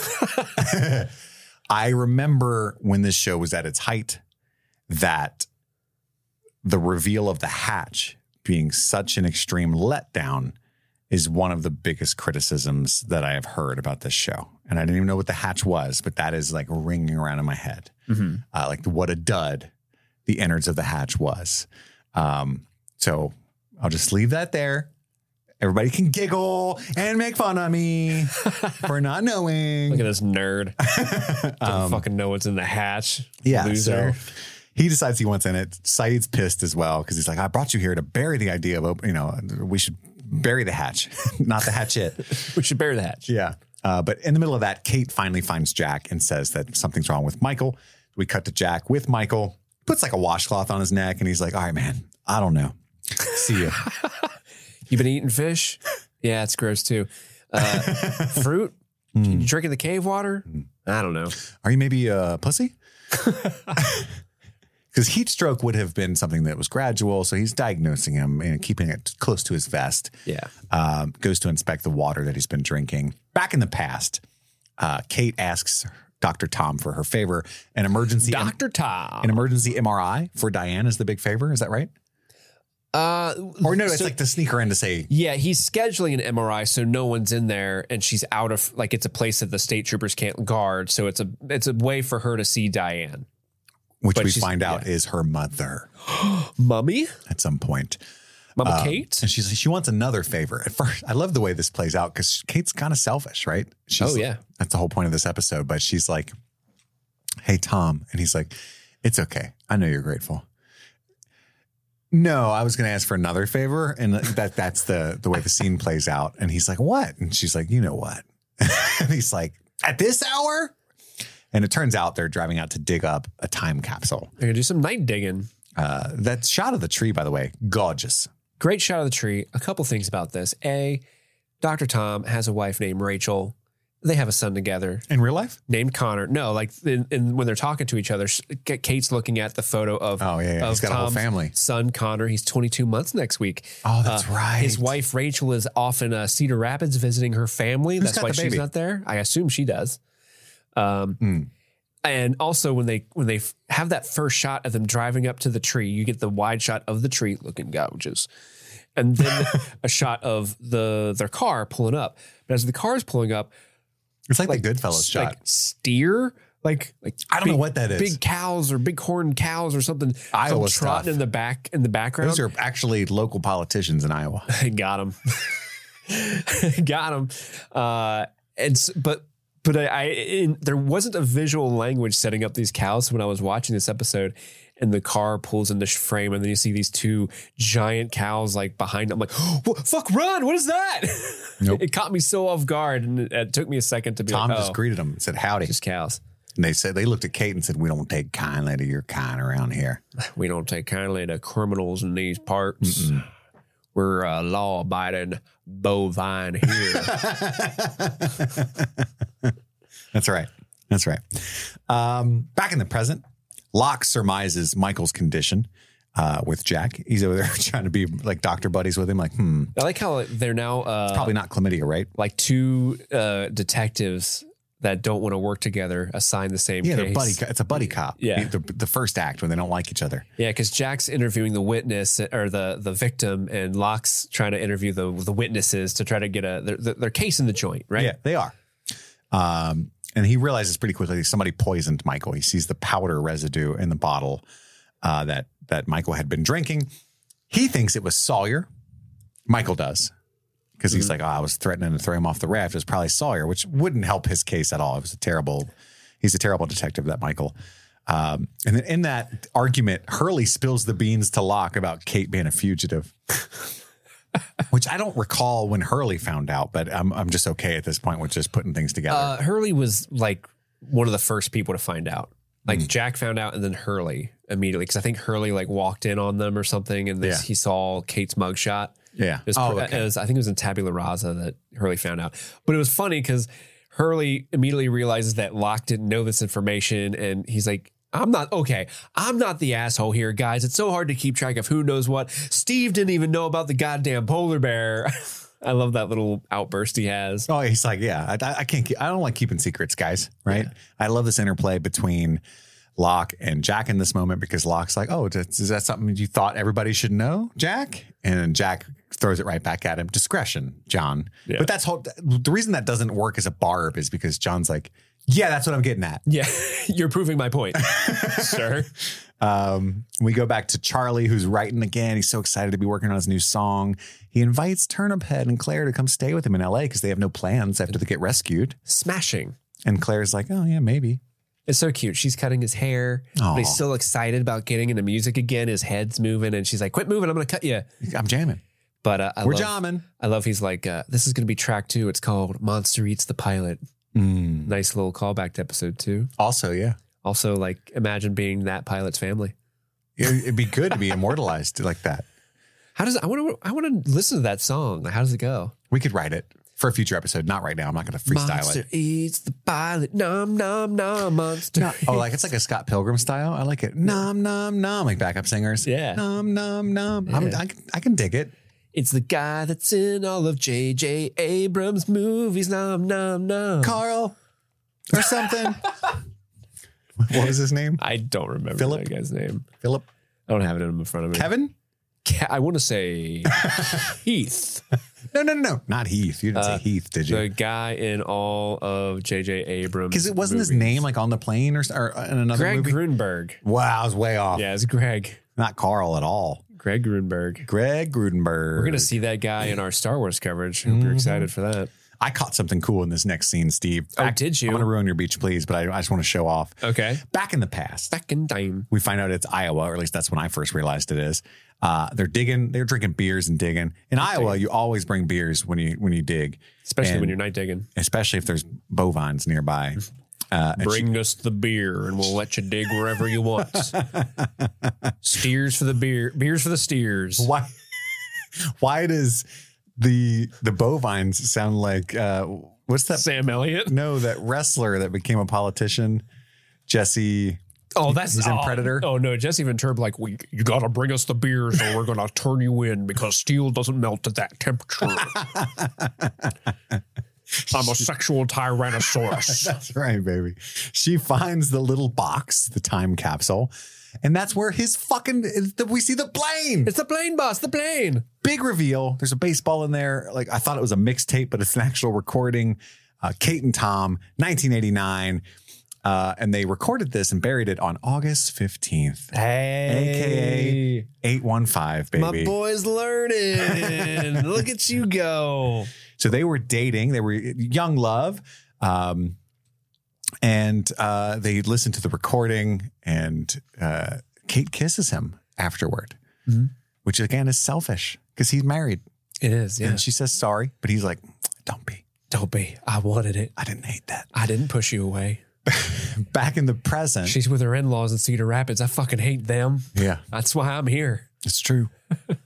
I remember when this show was at its height that the reveal of the hatch being such an extreme letdown is one of the biggest criticisms that I have heard about this show. And I didn't even know what the hatch was, but that is like ringing around in my head. Mm-hmm. Uh, like what a dud the innards of the hatch was. Um, so I'll just leave that there. Everybody can giggle and make fun of me for not knowing. Look at this nerd. Doesn't Um, fucking know what's in the hatch. Yeah. Loser. So he decides he wants in it. Saeed's pissed as well because he's like, I brought you here to bury the idea of, open, you know, we should bury the hatch, not the hatchet. We should bury the hatch. Yeah. Uh, but in the middle of that, Kate finally finds Jack and says that something's wrong with Michael. We cut to Jack with Michael, puts like a washcloth on his neck, and he's like, all right, man, I don't know. See you. You been eating fish? Yeah, it's gross too. Uh, fruit? Mm. You drinking the cave water? I don't know. Are you maybe a pussy? Because heat stroke would have been something that was gradual. So he's diagnosing him and keeping it close to his vest. Yeah. Um, goes to inspect the water that he's been drinking. Back in the past, uh, Kate asks Doctor Tom for her favor. An emergency Doctor Tom. An emergency M R I for Diane is the big favor. Is that right? Uh, Or no, it's so- like to sneak her in to say, Yeah, he's scheduling an M R I so no one's in there and she's out of like it's a place that the state troopers can't guard. So it's a it's a way for her to see Diane. which But we she's- find out yeah. is her mother Mummy? at some point. Mama Um, Kate? And she's she wants another favor. At first, I love the way this plays out because Kate's kind of selfish, right? She's, Oh, yeah. That's the whole point of this episode. But she's like, hey, Tom. And he's like, it's okay. I know you're grateful. No, I was going to ask for another favor. And that that's the, the way the scene plays out. And he's like, what? And she's like, you know what? And he's like, at this hour? And it turns out they're driving out to dig up a time capsule. They're going to do some night digging. Uh, that shot of the tree, by the way, gorgeous. Great shot of the tree. A couple things about this. A, Doctor Tom has a wife named Rachel. They have a son together. In real life? Named Connor. No, like in, in, when they're talking to each other, Kate's looking at the photo of, oh, yeah, yeah. of He's got Tom's a whole family. son, Connor. He's twenty-two months next week. Oh, that's uh, right. His wife, Rachel, is off in uh, Cedar Rapids visiting her family. Who's That's got why the she's baby? not there. I assume she does. Um, Mm. And also when they when they f- have that first shot of them driving up to the tree, you get the wide shot of the tree looking gorgeous. And then a shot of the their car pulling up. But as the car is pulling up, It's like, like the Goodfellas shot. Like steer, like like I don't big, know what that is. Big cows or big horned cows or something. Iowa some trotting stuff. in the back in the background. Those are actually local politicians in Iowa. Got him. Got him. Uh, and s- but but I, I in, there wasn't a visual language setting up these cows when I was watching this episode. And the car pulls into frame, and then you see these two giant cows like behind them. I'm like, oh, fuck, run! What is that? Nope. It caught me so off guard, and it, it took me a second to be Tom like, oh, just greeted them and said, howdy. just cows. And they said, they looked at Kate and said, we don't take kindly to your kind around here. We don't take kindly to criminals in these parts. Mm-mm. We're uh, law-abiding bovine here. That's right. That's right. Um, back in the present, Locke surmises Michael's condition uh, with Jack. He's over there trying to be like doctor buddies with him. Like, hmm. I like how they're now uh, It's probably not chlamydia, right? like two uh, detectives that don't want to work together assign the same Yeah, case. they're buddy. co- It's a buddy cop. Yeah. The, the first act when they don't like each other. Yeah, because Jack's interviewing the witness or the the victim, and Locke's trying to interview the the witnesses to try to get a their, their case in the joint, right? Yeah, they are. Um, and he realizes pretty quickly somebody poisoned Michael. He sees the powder residue in the bottle uh, that that Michael had been drinking. He thinks it was Sawyer. Michael does. Because he's like, oh, I was threatening to throw him off the raft. It was probably Sawyer, which wouldn't help his case at all. It was a terrible, he's a terrible detective, that Michael. Um, and then in that argument, Hurley spills the beans to Locke about Kate being a fugitive, which I don't recall when Hurley found out, but I'm I'm just okay at this point with just putting things together. Uh, Hurley was like one of the first people to find out. Like Mm. Jack found out, and then Hurley immediately, because I think Hurley like walked in on them or something, and this, Yeah. he saw Kate's mugshot. Yeah. It was, Oh, it okay. was- I think it was in Tabula Rasa that Hurley found out. But it was funny because Hurley immediately realizes that Locke didn't know this information. And he's like, I'm not, okay, I'm not the asshole here, guys. It's so hard to keep track of who knows what. Steve didn't even know about the goddamn polar bear. I love that little outburst he has. Oh, he's like, yeah, I, I can't, keep, I don't like keeping secrets, guys. Right. Yeah. I love this interplay between Locke and Jack in this moment, because Locke's like, oh, is is that something you thought everybody should know, Jack? And Jack throws it right back at him. Discretion, John. Yeah. But that's whole, the reason that doesn't work as a barb is because John's like, yeah, that's what I'm getting at. Yeah, you're proving my point, sir. Um, we go back to Charlie, who's writing again. He's so excited to be working on his new song. He invites Turnip Head and Claire to come stay with him in L A because they have no plans after they get rescued. Smashing. And Claire's like, oh, yeah, maybe. It's so cute. She's cutting his hair, Aw. but he's still excited about getting into music again. His head's moving, and she's like, quit moving. I'm going to cut you. I'm jamming. But uh, I We're love, jamming. I love he's like, uh, this is going to be track two. It's called Monster Eats the Pilot. Mm. Nice little callback to episode two. Also, yeah. Also, like, imagine being that pilot's family. It- It'd be good to be immortalized like that. How does it, I want to I want to listen to that song. How does it go? We could write it for a future episode. Not right now. I'm not going to freestyle Monster it. eats the pilot. Nom, nom, nom, monster. No, oh, like it's like a Scott Pilgrim style. I like it. Nom, nom, nom. Like backup singers. Yeah. Nom, nom, nom. I'm, Yeah. I, can- I can dig it. It's the guy that's in all of J J Abrams' movies. Nom, nom, nom. Carl or something. What was his name? I don't remember Philip? that guy's name. Philip? I don't have it in front of me. Kevin? Ke- I want to say Heath. No, no, no, no. Not Heath. You didn't Uh, say Heath, did The you? guy in all of J J Abrams. Because it wasn't his movies. name like on the plane or, or in another Greg movie. Grunberg. Wow, I was way off. Yeah, it's Greg. Not Carl at all. Greg Grunberg. Greg Grudenberg. We're going to see that guy in our Star Wars coverage. Hope you're excited for that. I caught something cool in this next scene, Steve. Oh, Back- did you? I'm going to ruin your beach, please, but I, I just want to show off. Okay. Back in the past, Back in time. we find out it's Iowa, or at least that's when I first realized it is. Uh, they're digging, they're drinking beers and digging. In Iowa, you always bring beers when you when you dig, Especially And when you're night digging. especially if there's bovines nearby. Uh, and Bring us the beer and we'll let you dig wherever you want. Steers for the beer. Beers for the steers. she- why? Why does the the bovines sound like uh, what's that? Sam Elliott. No, that wrestler that became a politician, Jesse. Oh, that's He's in oh, Predator? Oh no, Jesse Ventura, like we, you got to bring us the beers, or we're gonna turn you in because steel doesn't melt at that temperature. I'm a sexual tyrannosaurus. That's right, baby. She finds the little box, the time capsule, and that's where his fucking we see the plane. It's the plane, boss. The plane. Big reveal. There's a baseball in there. Like I thought it was a mixtape, but it's an actual recording. Uh, Kate and Tom, nineteen eighty-nine. Uh, and they recorded this and buried it on August fifteenth. Hey, A K A eight one five, baby. my boy's learning. Look at you go. So they were dating. They were young love. Um, and uh, they listened to the recording, and uh, Kate kisses him afterward, Mm-hmm. which again is selfish because he's married. It is, yeah. And she says sorry, but he's like, don't be. Don't be. I wanted it. I didn't hate that. I didn't push you away. Back in the present. She's with her in-laws in Cedar Rapids. I fucking hate them. Yeah, That's why I'm here. it's true. uh,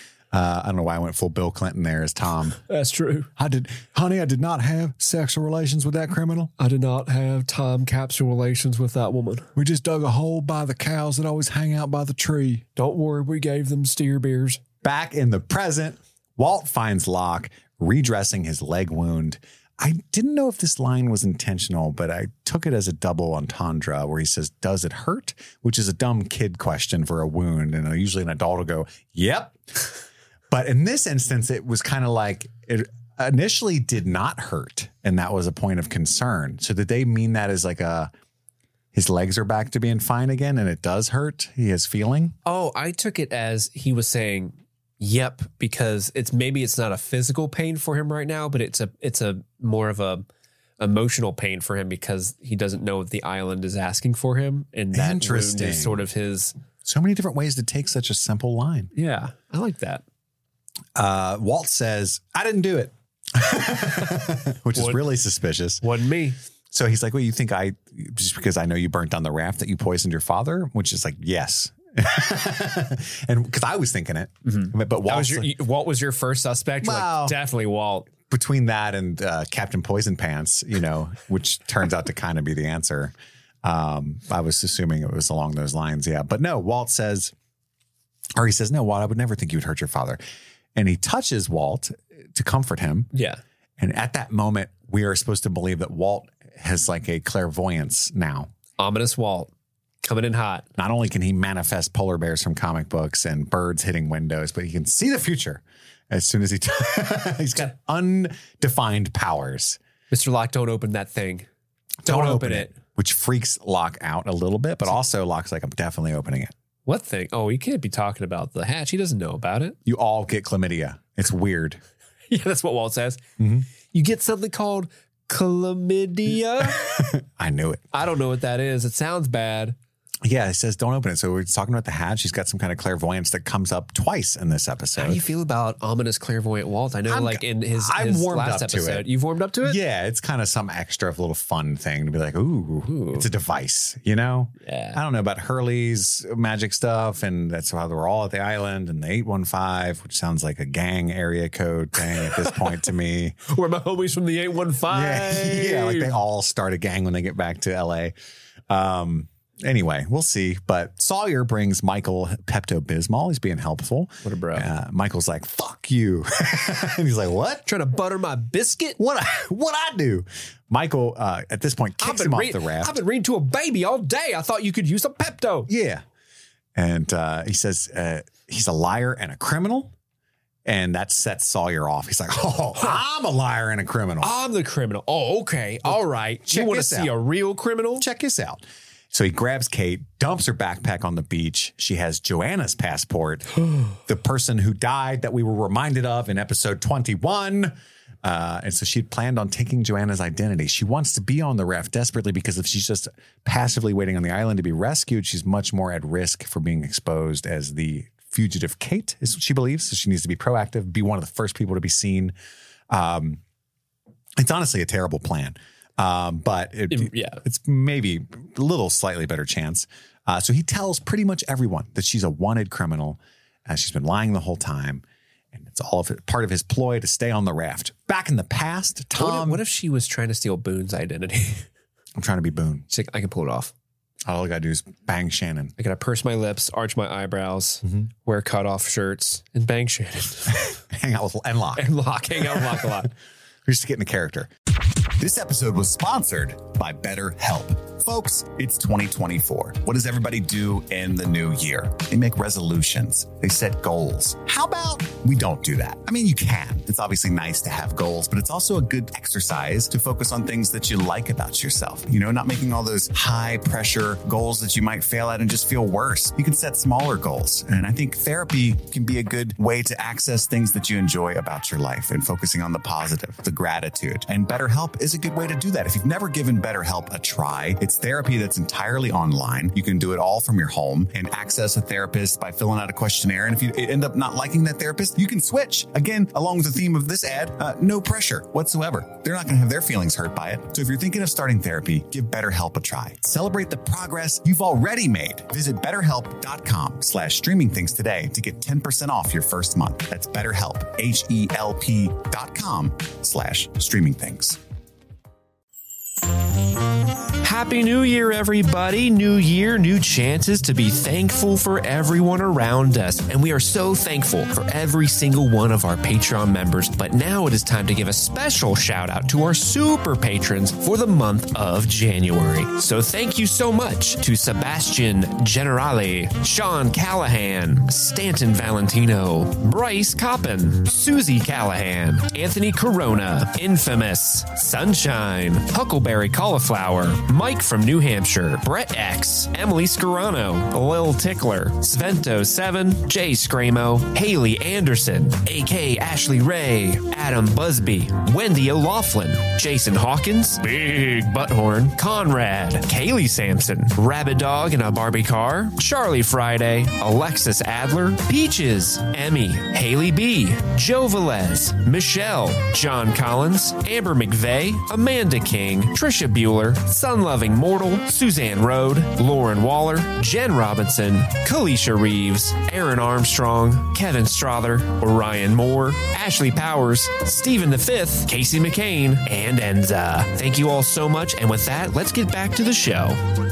I don't know why I went full Bill Clinton there as Tom. That's true. I did, honey, I did not have sexual relations with that criminal. I did not have time capsule relations with that woman. We just dug a hole by the cows that always hang out by the tree. Don't worry, we gave them steer beers. Back in the present, Walt finds Locke redressing his leg wound. I didn't know if this line was intentional, but I took it as a double entendre where he says, does it hurt? Which is a dumb kid question for a wound. And usually an adult will go, yep. But in this instance, it was kind of like it initially did not hurt. And that was a point of concern. So did they mean that as like a, his legs are back to being fine again and it does hurt? He has feeling? Oh, I took it as he was saying, yep, because it's maybe it's not a physical pain for him right now, but it's a it's a more of a emotional pain for him because he doesn't know what the island is asking for him. And that wound Interesting. is sort of his. So many different ways to take such a simple line. Yeah, I like that. Uh, Walt says, I didn't do it, which is What? really suspicious. Wasn't me. So he's like, well, you think I, just because I know you burnt down the raft that you poisoned your father, which is like, yes. And because I was thinking it, Mm-hmm. but That Walt, was your, Walt was your first suspect. You're Wow. like, definitely Walt. between that and uh, Captain Poison Pants, you know, which turns out to kind of be the answer. Um, I was assuming it was along those lines. Yeah. But no, Walt says, or he says, no, Walt, I would never think you'd hurt your father. And he touches Walt to comfort him. Yeah. And at that moment, we are supposed to believe that Walt has like a clairvoyance now. Ominous Walt coming in hot. Not only can he manifest polar bears from comic books and birds hitting windows, but he can see the future as soon as he, t- he's got undefined powers. Mister Locke, don't open that thing. Don't, open, it. Which freaks Locke out a little bit, but also Locke's like, I'm definitely opening it. What thing? Oh, he can't be talking about the hatch. He doesn't know about it. You all get chlamydia. It's weird. Yeah, that's what Walt says. Mm-hmm. You get something called chlamydia. I knew it. I don't know what that is. It sounds bad. Yeah, he says, don't open it. So we're talking about the hatch. He's got some kind of clairvoyance that comes up twice in this episode. How do you feel about ominous clairvoyant Walt? I know, I'm- like in his, I'm his warmed last up to episode, it. you've warmed up to it. Yeah, it's kind of some extra little fun thing to be like, ooh, Ooh. it's a device, you know? Yeah. I don't know about Hurley's magic stuff, and that's why we're all at the island, and the eight one five, which sounds like a gang area code thing at this point to me. We're my homies from the eight one five. Yeah, yeah, like they all start a gang when they get back to L A. Um, anyway, we'll see. But Sawyer brings Michael Pepto-Bismol. He's being helpful. What a bro. Uh, Michael's like, fuck you. And he's like, what? Trying to butter my biscuit. What I, what I do? Michael, uh, at this point, kicks him off read- the raft. I've been reading to a baby all day. I thought you could use some Pepto. Yeah. And uh, he says uh, he's a liar and a criminal. And that sets Sawyer off. He's like, oh, I'm a liar and a criminal. I'm the criminal. Oh, okay. All right. check You want to this see out. a real criminal? Check this out. So he grabs Kate, dumps her backpack on the beach. She has Joanna's passport, the person who died that we were reminded of in episode twenty-one. Uh, and so she'd planned on taking Joanna's identity. She wants to be on the raft desperately because if she's just passively waiting on the island to be rescued, she's much more at risk for being exposed as the fugitive Kate, is what she believes. So she needs to be proactive, be one of the first people to be seen. Um, it's honestly a terrible plan. Um, but it, It- yeah. it's maybe a little slightly better chance. Uh, so he tells pretty much everyone that she's a wanted criminal and she's been lying the whole time. And it's all of it, part of his ploy to stay on the raft. Back in the past, Tom. What if, what if she was trying to steal Boone's identity? I'm trying to be Boone. She's like, I can pull it off. All I got to do is bang Shannon. I gotta purse my lips, arch my eyebrows, Mm-hmm. wear cutoff shirts, and bang Shannon. Hang out with and Locke. and lock, hang out, lock a lot. We're just getting a character. This episode was sponsored by BetterHelp. Folks, it's twenty twenty-four. What does everybody do in the new year? They make resolutions. They set goals. How about we don't do that? I mean, you can. It's obviously nice to have goals, but it's also a good exercise to focus on things that you like about yourself. You know, not making all those high pressure goals that you might fail at and just feel worse. You can set smaller goals. And I think therapy can be a good way to access things that you enjoy about your life and focusing on the positive, the gratitude. And BetterHelp is a good way to do that. If you've never given BetterHelp a try, it's therapy that's entirely online. You can do it all from your home and access a therapist by filling out a questionnaire. And if you end up not liking that therapist, you can switch. Again, along with the theme of this ad, uh, no pressure whatsoever. They're not going to have their feelings hurt by it. So if you're thinking of starting therapy, give BetterHelp a try. Celebrate the progress you've already made. Visit betterhelp.com slash streaming things today to get ten percent off your first month. That's BetterHelp, H-E-L-P dot com slash streaming things. Happy New Year, everybody. New year, new chances to be thankful for everyone around us. And we are so thankful for every single one of our Patreon members. But now it is time to give a special shout out to our super patrons for the month of January. So thank you so much to Sebastian Generale, Sean Callahan, Stanton Valentino, Bryce Coppin, Susie Callahan, Anthony Corona, Infamous, Sunshine, Huckleberry Cauliflower, Mike from New Hampshire, Brett X, Emily Scarano, Lil Tickler, Svento seven, Jay Scramo, Haley Anderson, A K Ashley Ray, Adam Busby, Wendy O'Laughlin, Jason Hawkins, Big Butthorn, Conrad, Kaylee Sampson, Rabbit Dog in a Barbie Car, Charlie Friday, Alexis Adler, Peaches, Emmy, Haley B, Joe Velez, Michelle, John Collins, Amber McVeigh, Amanda King, Trisha Bueller, Sun-Loving Mortal, Suzanne Rode, Lauren Waller, Jen Robinson, Kalisha Reeves, Aaron Armstrong, Kevin Strother, Orion Moore, Ashley Powers, Stephen the Fifth, Casey McCain, and Enza. Thank you all so much. And with that, let's get back to the show.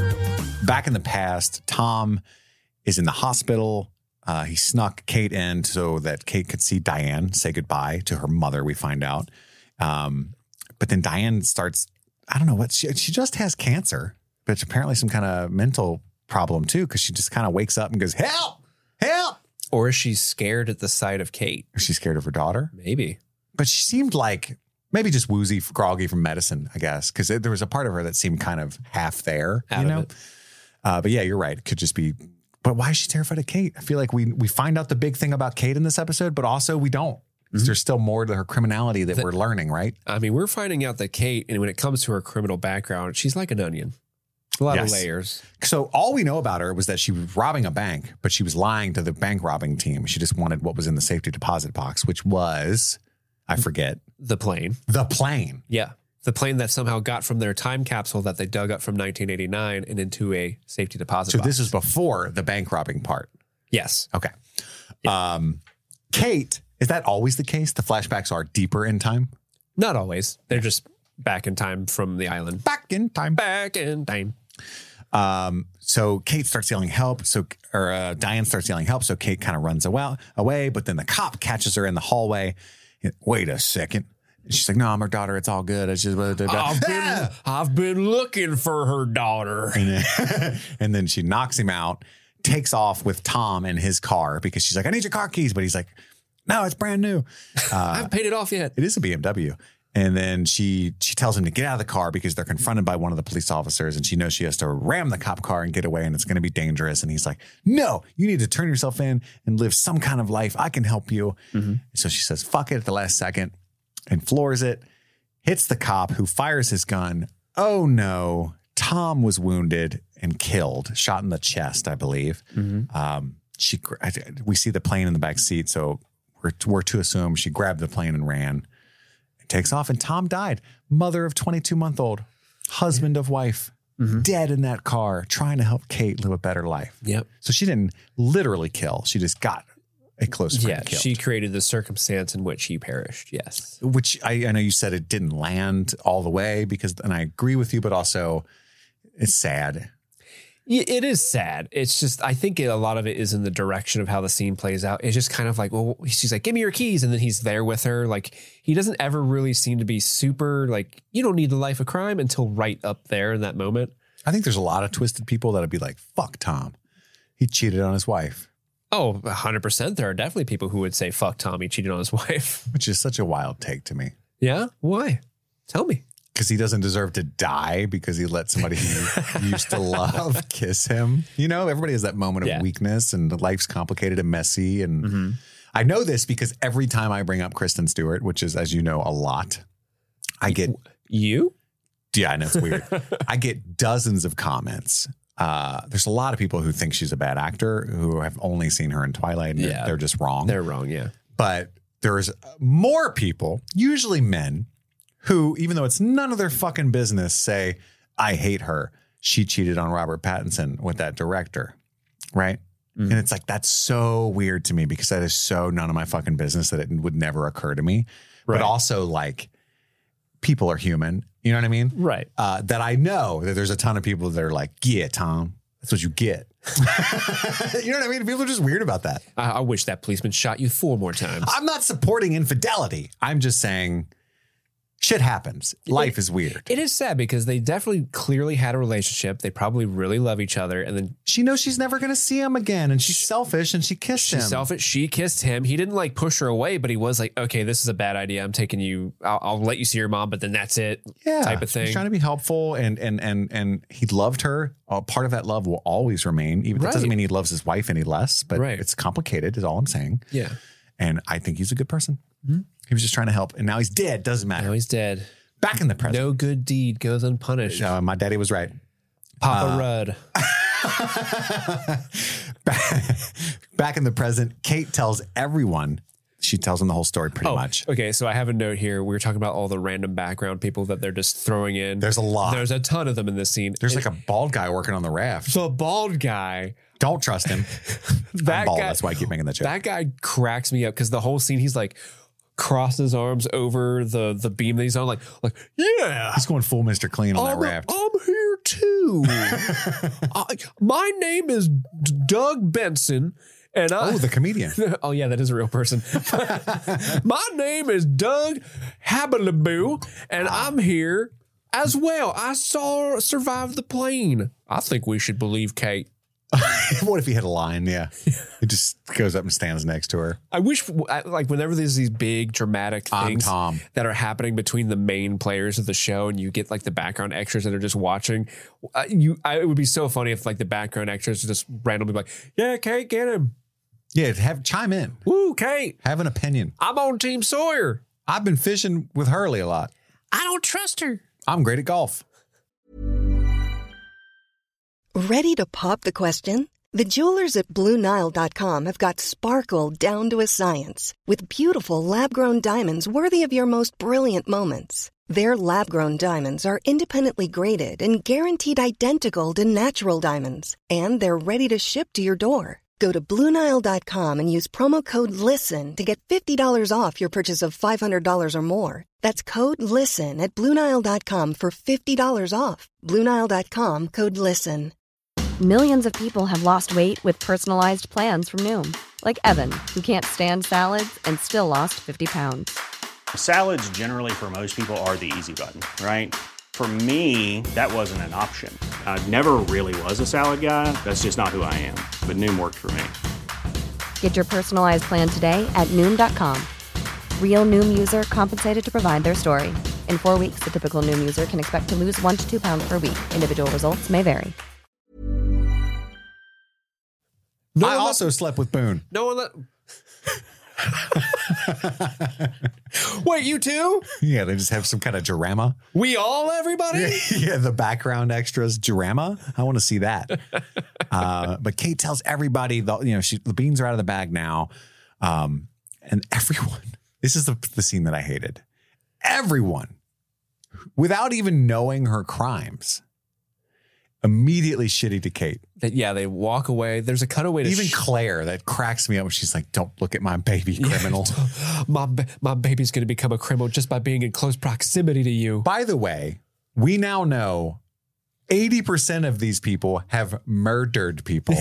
Back in the past, Tom is in the hospital. Uh, he snuck Kate in so that Kate could see Diane say goodbye to her mother, we find out. Um, but then Diane starts, I don't know what, she, she just has cancer, but it's apparently some kind of mental problem too, because she just kind of wakes up and goes, help, help. Or is she scared at the sight of Kate? Is she scared of her daughter? Maybe. But she seemed like maybe just woozy, groggy from medicine, I guess, because there was a part of her that seemed kind of half there, Out you of know? it. Uh, but yeah, you're right. It could just be, but why is she terrified of Kate? I feel like we we find out the big thing about Kate in this episode, but also we don't. Mm-hmm. There's still more to her criminality that, that we're learning, right? I mean, we're finding out that Kate, and when it comes to her criminal background, she's like an onion. A lot Yes. of layers. So all we know about her was that she was robbing a bank, but she was lying to the bank robbing team. She just wanted what was in the safety deposit box, which was, I forget, The plane. the plane. Yeah. The plane that somehow got from their time capsule that they dug up from nineteen eighty-nine and into a safety deposit So box. this is before the bank robbing part. Yes. Okay. Um, Kate, is that always the case? The flashbacks are deeper in time? Not always. They're just back in time from the island. Back in time. Back in time. Um, so Kate starts yelling help. So, or uh, Diane starts yelling help. So Kate kind of runs away, away, but then the cop catches her in the hallway. Wait a second. And she's like, no, I'm her daughter. It's all good. It's just, blah, blah, blah. I've been, I've been looking for her daughter. And then, and then she knocks him out, takes off with Tom in his car because she's like, I need your car keys. But he's like, no, it's brand new. I Uh, haven't paid it off yet. it is a B M W. And then she she tells him to get out of the car because they're confronted by one of the police officers and she knows she has to ram the cop car and get away and it's going to be dangerous. And he's like, no, you need to turn yourself in and live some kind of life. I can help you. Mm-hmm. So she says, fuck it at the last second. and floors it, hits the cop who fires his gun. Oh no, Tom was wounded and killed, shot in the chest, I believe. Mm-hmm. Um, she, we see the plane in the back seat, so we're, we're to assume she grabbed the plane and ran. It takes off, and Tom died. Mother of twenty-two-month-old, husband of wife, mm-hmm. dead in that car, trying to help Kate live a better life. Yep. So she didn't literally kill. She just got a close friend yeah, killed. She created the circumstance in which he perished, yes. Which I, I know you said it didn't land all the way, because, and I agree with you, but also it's sad. Yeah, it is sad. It's just, I think it, a lot of it is in the direction of how the scene plays out. It's just kind of like, well, she's like, give me your keys. And then he's there with her. Like, he doesn't ever really seem to be super, like, you don't need the life of crime until right up there in that moment. I think there's a lot of twisted people that'll be like, fuck Tom. He cheated on his wife. Oh, one hundred percent. There are definitely people who would say, fuck Tom, he cheated on his wife. Which is such a wild take to me. Yeah? Why? Tell me. Because he doesn't deserve to die because he let somebody he used to love kiss him. You know, everybody has that moment of Yeah. weakness, and life's complicated and messy. And Mm-hmm. I know this because every time I bring up Kristen Stewart, which is, as you know, a lot, I get... You? Yeah, I know, it's weird. I get dozens of comments. Uh, there's a lot of people who think she's a bad actor who have only seen her in Twilight, and Yeah. they're just wrong. They're wrong, yeah. But there's more people, usually men, who, even though it's none of their fucking business, say, I hate her. She cheated on Robert Pattinson with that director. Right? Mm-hmm. And it's like, that's so weird to me, because that is so none of my fucking business that it would never occur to me. Right. But also, like, people are human. You know what I mean? Right. Uh, that I know that there's a ton of people that are like, yeah, Tom, that's what you get. You know what I mean? People are just weird about that. I, I wish that policeman shot you four more times. I'm not supporting infidelity. I'm just saying shit happens. Life is weird. It is sad because they definitely clearly had a relationship. They probably really love each other. And then She knows she's never going to see him again. And she's selfish, and she kissed him. she's selfish. She kissed him. He didn't like push her away, but he was like, okay, this is a bad idea. I'm taking you. I'll, I'll let you see your mom, but then that's it. Yeah, type of thing. He's trying to be helpful, and and and and he loved her. Uh, part of that love will always remain. Even that Right. doesn't mean he loves his wife any less, but Right. it's complicated, is all I'm saying. Yeah. And I think he's a good person. Mm-hmm. He was just trying to help, and now he's dead. Doesn't matter. Now he's dead. Back in the present. No good deed goes unpunished. Uh, my daddy was right. Papa Uh, Rudd. back, back in the present, Kate tells everyone. She tells them the whole story pretty Oh, much. okay. So I have a note here. We were talking about all the random background people that they're just throwing in. There's a lot. There's a ton of them in this scene. There's It- like a bald guy working on the raft. the bald guy. Don't trust him. That I'm bald. guy. That's why I keep making that joke. That guy cracks me up because the whole scene, he's like crossed his arms over the the beam that he's on, like like yeah. He's going full Mister Clean on I'm, that raft. I'm here too. I, my name is D- Doug Benson, and I. Oh, the comedian. Oh yeah, that is a real person. My name is Doug Habalaboo, and I'm here as well. I saw survive the plane. I think we should believe Kate. What if he had a line? Yeah. He just goes up and stands next to her. I wish, I- like, whenever there's these big dramatic I'm things Tom. that are happening between the main players of the show, and you get like the background extras that are just watching, uh, you, I, it would be so funny if like the background extras just randomly be like, "Yeah, Kate, get him. Yeah, have chime in. Woo, Kate, Have an opinion. I'm on Team Sawyer. I've been fishing with Hurley a lot. I don't trust her." I'm great at golf. Ready to pop the question? The jewelers at Blue Nile dot com have got sparkle down to a science with beautiful lab-grown diamonds worthy of your most brilliant moments. Their lab-grown diamonds are independently graded and guaranteed identical to natural diamonds, and they're ready to ship to your door. Go to Blue Nile dot com and use promo code LISTEN to get fifty dollars off your purchase of five hundred dollars or more. That's code LISTEN at Blue Nile dot com for fifty dollars off. Blue Nile dot com, code LISTEN. Millions of people have lost weight with personalized plans from Noom. Like Evan, who can't stand salads and still lost fifty pounds. Salads generally for most people are the easy button, right? For me, that wasn't an option. I never really was a salad guy. That's just not who I am. But Noom worked for me. Get your personalized plan today at Noom dot com. Real Noom user compensated to provide their story. In four weeks, the typical Noom user can expect to lose one to two pounds per week. Individual results may vary. No I one also let, slept with Boone. no one let. Wait, you too? Yeah, they just have some kind of drama. We all, everybody? Yeah, the background extras drama. I want to see that. uh, but Kate tells everybody, the, you know, she, the beans are out of the bag now. Um, and everyone, this is the, the scene that I hated. Everyone, without even knowing her crimes, immediately shitty to Kate. That, yeah, they walk away. There's a cutaway to Even sh- Claire, that cracks me up when she's like, don't look at my baby criminal. Yeah, my, ba- my baby's going to become a criminal just by being in close proximity to you. By the way, we now know eighty percent of these people have murdered people.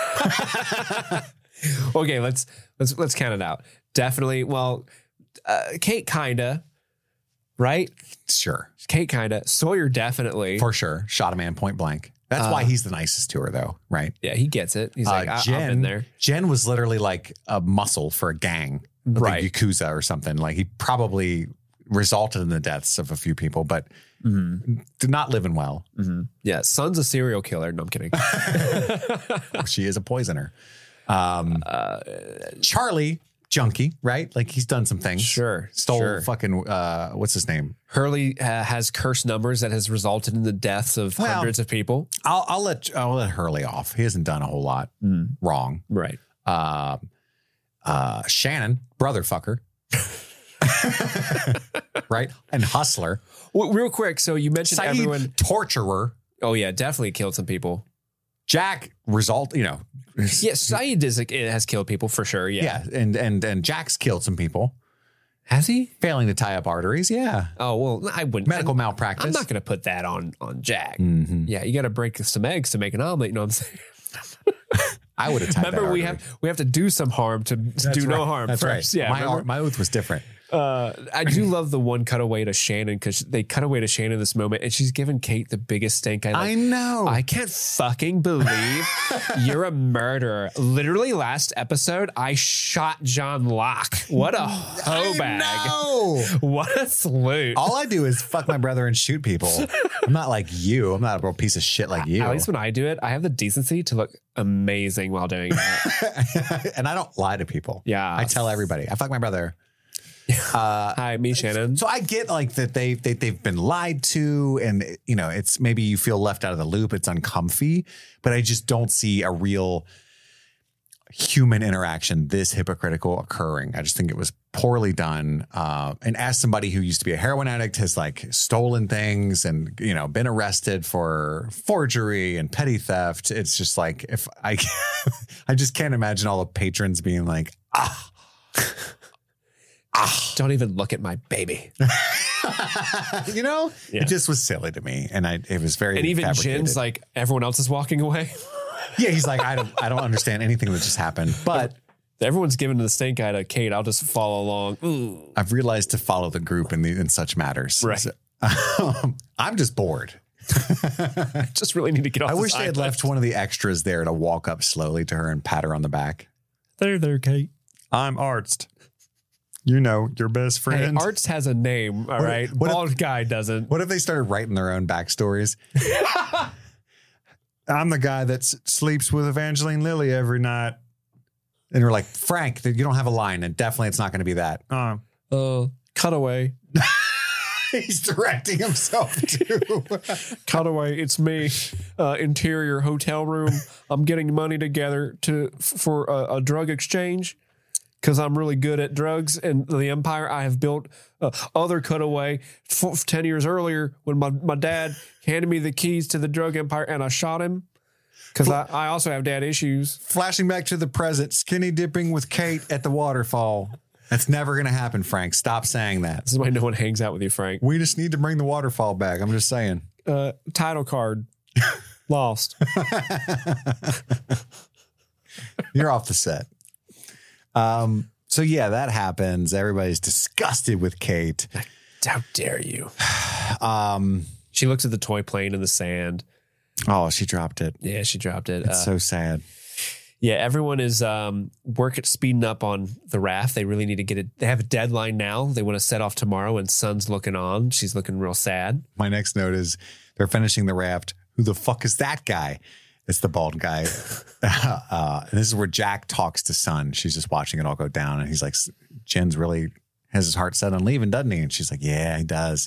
Okay, let's let's let's count it out. Definitely. Well, uh, Kate kinda, right? Sure. Kate kinda. Sawyer definitely. For sure. Shot a man point blank. That's Uh, why he's the nicest to her, though, right? Yeah, he gets it. He's like, Uh, I, Jen, I've been there. Jen was literally like a muscle for a gang, like Right. Yakuza or something. Like he probably resulted in the deaths of a few people, but Mm-hmm. did not living well. Mm-hmm. Yeah, son's a serial killer. No, I'm kidding. She is a poisoner. Um, uh, Charlie, junkie, right? Like he's done some things. Sure, Stole sure. fucking, uh, what's his name? Hurley uh, has cursed numbers that has resulted in the deaths of Well, hundreds of people. I'll, I'll let I'll let Hurley off. He hasn't done a whole lot wrong. Right. Uh, uh, Shannon, brother fucker. Right? And hustler. Well, real quick, so you mentioned Saeed, everyone. torturer. Oh yeah, definitely killed some people. Jack, result, you know. Yeah, Saeed is, it has killed people for sure. Yeah. Yeah. And and and Jack's killed some people. Has he? Failing to tie up arteries. Yeah. Oh well, I wouldn't. Medical I'm, malpractice. I'm not going to put that on on Jack. Mhm. Yeah, you got to break some eggs to make an omelet. You know what I'm saying? I would have tied Remember, that we artery. have we have to do some harm to That's do no right. harm That's first. right. Yeah, my, remember? my oath was different. Uh, I do love the one cutaway to Shannon because they cut away to Shannon in this moment and she's giving Kate the biggest stink. I, like, I know. I can't fucking believe you're a murderer. Literally last episode, I shot John Locke. What a hoe bag. No. What a salute. All I do is fuck my brother and shoot people. I'm not like you. I'm not a real piece of shit like you. At least when I do it, I have the decency to look amazing while doing it. And I don't lie to people. Yeah. I tell everybody. I fuck my brother. Uh, Hi, me, Shannon. So I get like that they, they they've been lied to, and you know, it's maybe you feel left out of the loop. It's uncomfy, but I just don't see a real human interaction this hypocritical occurring. I just think it was poorly done. Uh, and as somebody who used to be a heroin addict, has like stolen things and you know been arrested for forgery and petty theft. It's just like if I I just can't imagine all the patrons being like ah. Ah, don't even look at my baby. You know, Yeah. it just was silly to me, and I it was very And even fabricated. Jin's like, everyone else is walking away. yeah, he's like, I don't, I don't understand anything that just happened, but Everyone's giving the stink eye to Kate. I'll just follow along. Ooh. I've realized to follow the group in the in such matters. Right. So, um, I'm just bored. I just really need to get off I this wish they had island. left one of the extras there to walk up slowly to her and pat her on the back. There, there, Kate. I'm Arzt. You know, your best Hey, friend. Arts has a name, all What- right? what if- Bald guy doesn't. What if they started writing their own backstories? I'm the guy that s- sleeps with Evangeline Lilly every night. And we're like, Frank, you don't have a line, and definitely it's not going to be that. Uh, Uh, cutaway. he's directing himself too. Cutaway. It's me. Uh, interior hotel room. I'm getting money together to for a, a drug exchange because I'm really good at drugs and the empire I have built. Uh, other cutaway. F- ten years earlier, when my, my dad handed me the keys to the drug empire and I shot him because I, I also have dad issues. Flashing back to the present, skinny dipping with Kate at the waterfall. That's never going to happen, Frank. Stop saying that. This is why no one hangs out with you, Frank. We just need to bring the waterfall back. I'm just saying. Uh, title card. Lost. You're off the set. Um. So yeah, that happens. Everybody's disgusted with Kate. How dare you? Um. She looks at the toy plane in the sand. Oh, she dropped it. Yeah, she dropped it. It's Uh, so sad. yeah, everyone is um, working, speeding up on the raft. They really need to get it. They have a deadline now. They want to set off tomorrow, and Sun's looking on. She's looking real sad. My next note is they're finishing the raft. Who the fuck is that guy? It's the bald guy. uh, and this is where Jack talks to Sun. She's just watching it all go down. And he's like, Jen's really has his heart set on leaving, doesn't he? And she's like, yeah, he does.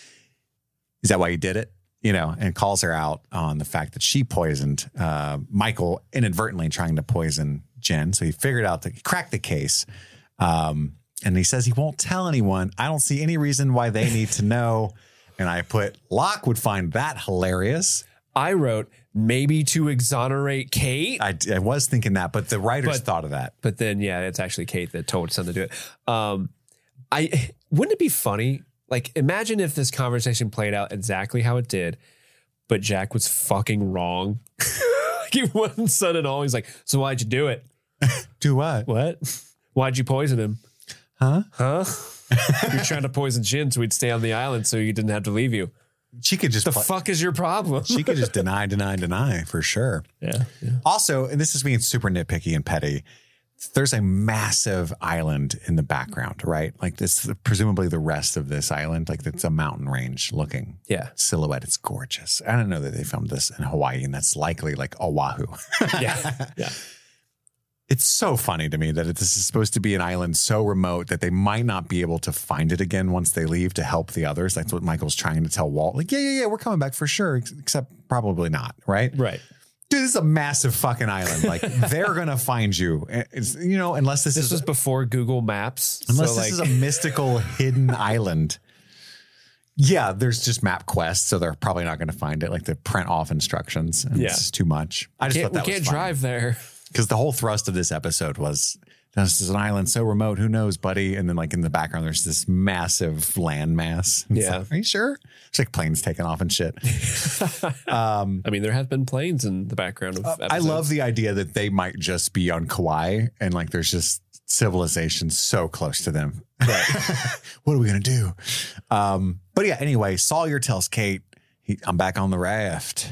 Is that why he did it? You know, and calls her out on the fact that she poisoned uh, Michael, inadvertently trying to poison Jen. So he figured out that he cracked the case. Um, and he says he won't tell anyone. I don't see any reason why they need to know. And I put, Locke would find that hilarious. I wrote, maybe to exonerate Kate. I, I was thinking that, but the writers but, thought of that. But then, yeah, it's actually Kate that told Sun to do it. Um, I wouldn't it be funny? Like, imagine if this conversation played out exactly how it did, but Jack was fucking wrong. Like, he wasn't Sun at all. He's like, so why'd you do it? Do what? What? Why'd you poison him? Huh? Huh? You're trying to poison Jin so he'd stay on the island so he didn't have to leave you. She could just the play. fuck is your problem? She could just deny, deny, deny for sure. Yeah, yeah. Also, and this is being super nitpicky and petty, there's a massive island in the background, right? Like this, presumably the rest of this island, like it's a mountain range looking yeah. silhouette. It's gorgeous. I don't know that they filmed this in Hawaii, and that's likely like Oahu. yeah, yeah. It's so funny to me that this is supposed to be an island so remote that they might not be able to find it again once they leave to help the others. That's what Michael's trying to tell Walt. Like, yeah, yeah, yeah, we're coming back for sure, except probably not, right? Right. Dude, this is a massive fucking island. Like, they're going to find you. It's, you know, unless this, this is... was before Google Maps. Unless so this like, is a mystical hidden island. Yeah, there's just MapQuest, so they're probably not going to find it. Like, they print off instructions. And yeah. It's just too much. I just can't, thought that we was can't funny. drive there. Because the whole thrust of this episode was, this is an island so remote, who knows, buddy? And then like in the background, there's this massive landmass. It's Yeah. like, are you sure? It's like planes taking off and shit. um, I mean, there have been planes in the background of uh, episodes. I love the idea that they might just be on Kauai and like there's just civilization so close to them. Right. What are we going to do? Um, but yeah, anyway, Sawyer tells Kate, he, I'm back on the raft.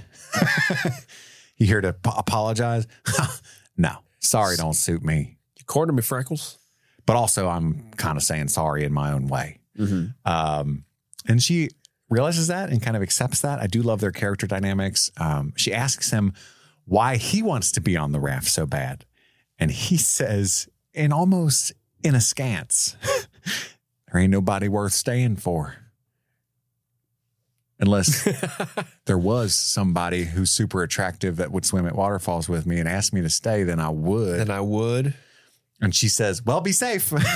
You here to p- apologize? No, sorry don't suit me. You cornered me, Freckles. But also I'm kind of saying sorry in my own way. Mm-hmm. Um, and she realizes that and kind of accepts that. I do love their character dynamics. Um, she asks him why he wants to be on the raft so bad. And he says, in almost in askance, there ain't nobody worth staying for. Unless there was somebody who's super attractive that would swim at waterfalls with me and asked me to stay, then I would. Then I would. And she says, well, be safe. And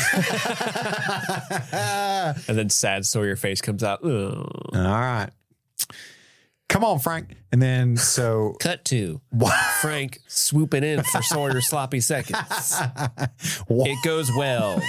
then sad Sawyer face comes out. Ugh. All right. Come on, Frank. And then so. Cut to What? Frank swooping in for Sawyer's sloppy seconds. It goes well.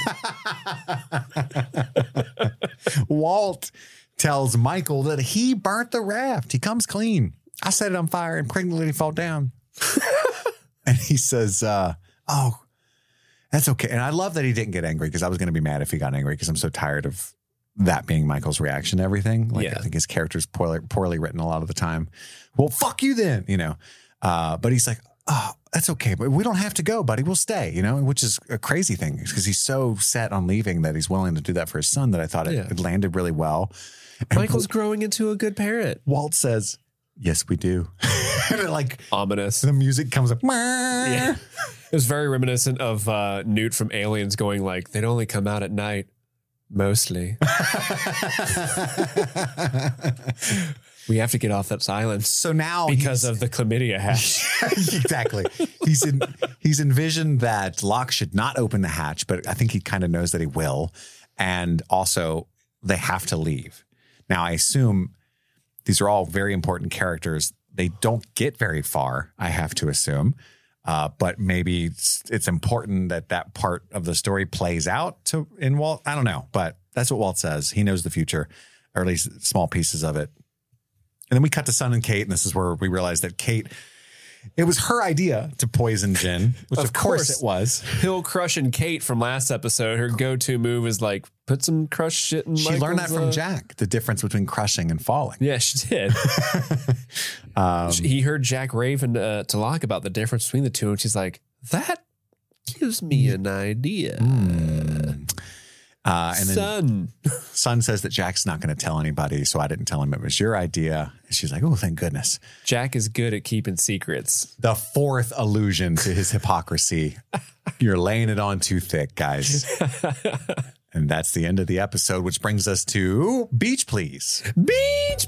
Walt tells Michael that he burnt the raft. He comes clean. I set it on fire and pregnant lady fall down. And he says, uh, oh, that's okay. And I love that he didn't get angry because I was going to be mad if he got angry because I'm so tired of that being Michael's reaction to everything. Like, yeah. I think his character's poorly, poorly written a lot of the time. Well, fuck you then, you know. Uh, but he's like, oh, that's okay. But we don't have to go, buddy. We'll stay, you know, which is a crazy thing because he's so set on leaving that he's willing to do that for his son that I thought it, Yeah. it landed really well. And Michael's growing into a good parent. Walt says, yes, we do. And it, like Ominous. the music comes up. Yeah. It was very reminiscent of uh, Newt from Aliens going like, they'd only come out at night. Mostly. We have to get off that island. So now because of the chlamydia hatch. Exactly. He's in, he's envisioned that Locke should not open the hatch, but I think he kind of knows that he will. And also they have to leave. Now, I assume these are all very important characters. They don't get very far, I have to assume. Uh, but maybe it's, it's important that that part of the story plays out to in Walt. I don't know, but that's what Walt says. He knows the future, or at least small pieces of it. And then we cut to Sun and Kate, and this is where we realize that Kate, it was her idea to poison Jin, which of, of course, course it was. Hill crushing Kate from last episode, her go-to move is like, put some crush shit in She Michael's, learned that from uh, Jack, the difference between crushing and falling. Yeah, she did. um, he heard Jack Raven uh, to Locke about the difference between the two, and she's like, that gives me an idea. Mm. Uh, and then Son. Son says that Jack's not going to tell anybody, so I didn't tell him it was your idea. And she's like, oh, thank goodness. Jack is good at keeping secrets. The fourth allusion to his hypocrisy. You're laying it on too thick, guys. And that's the end of the episode, which brings us to Beach Please. Beach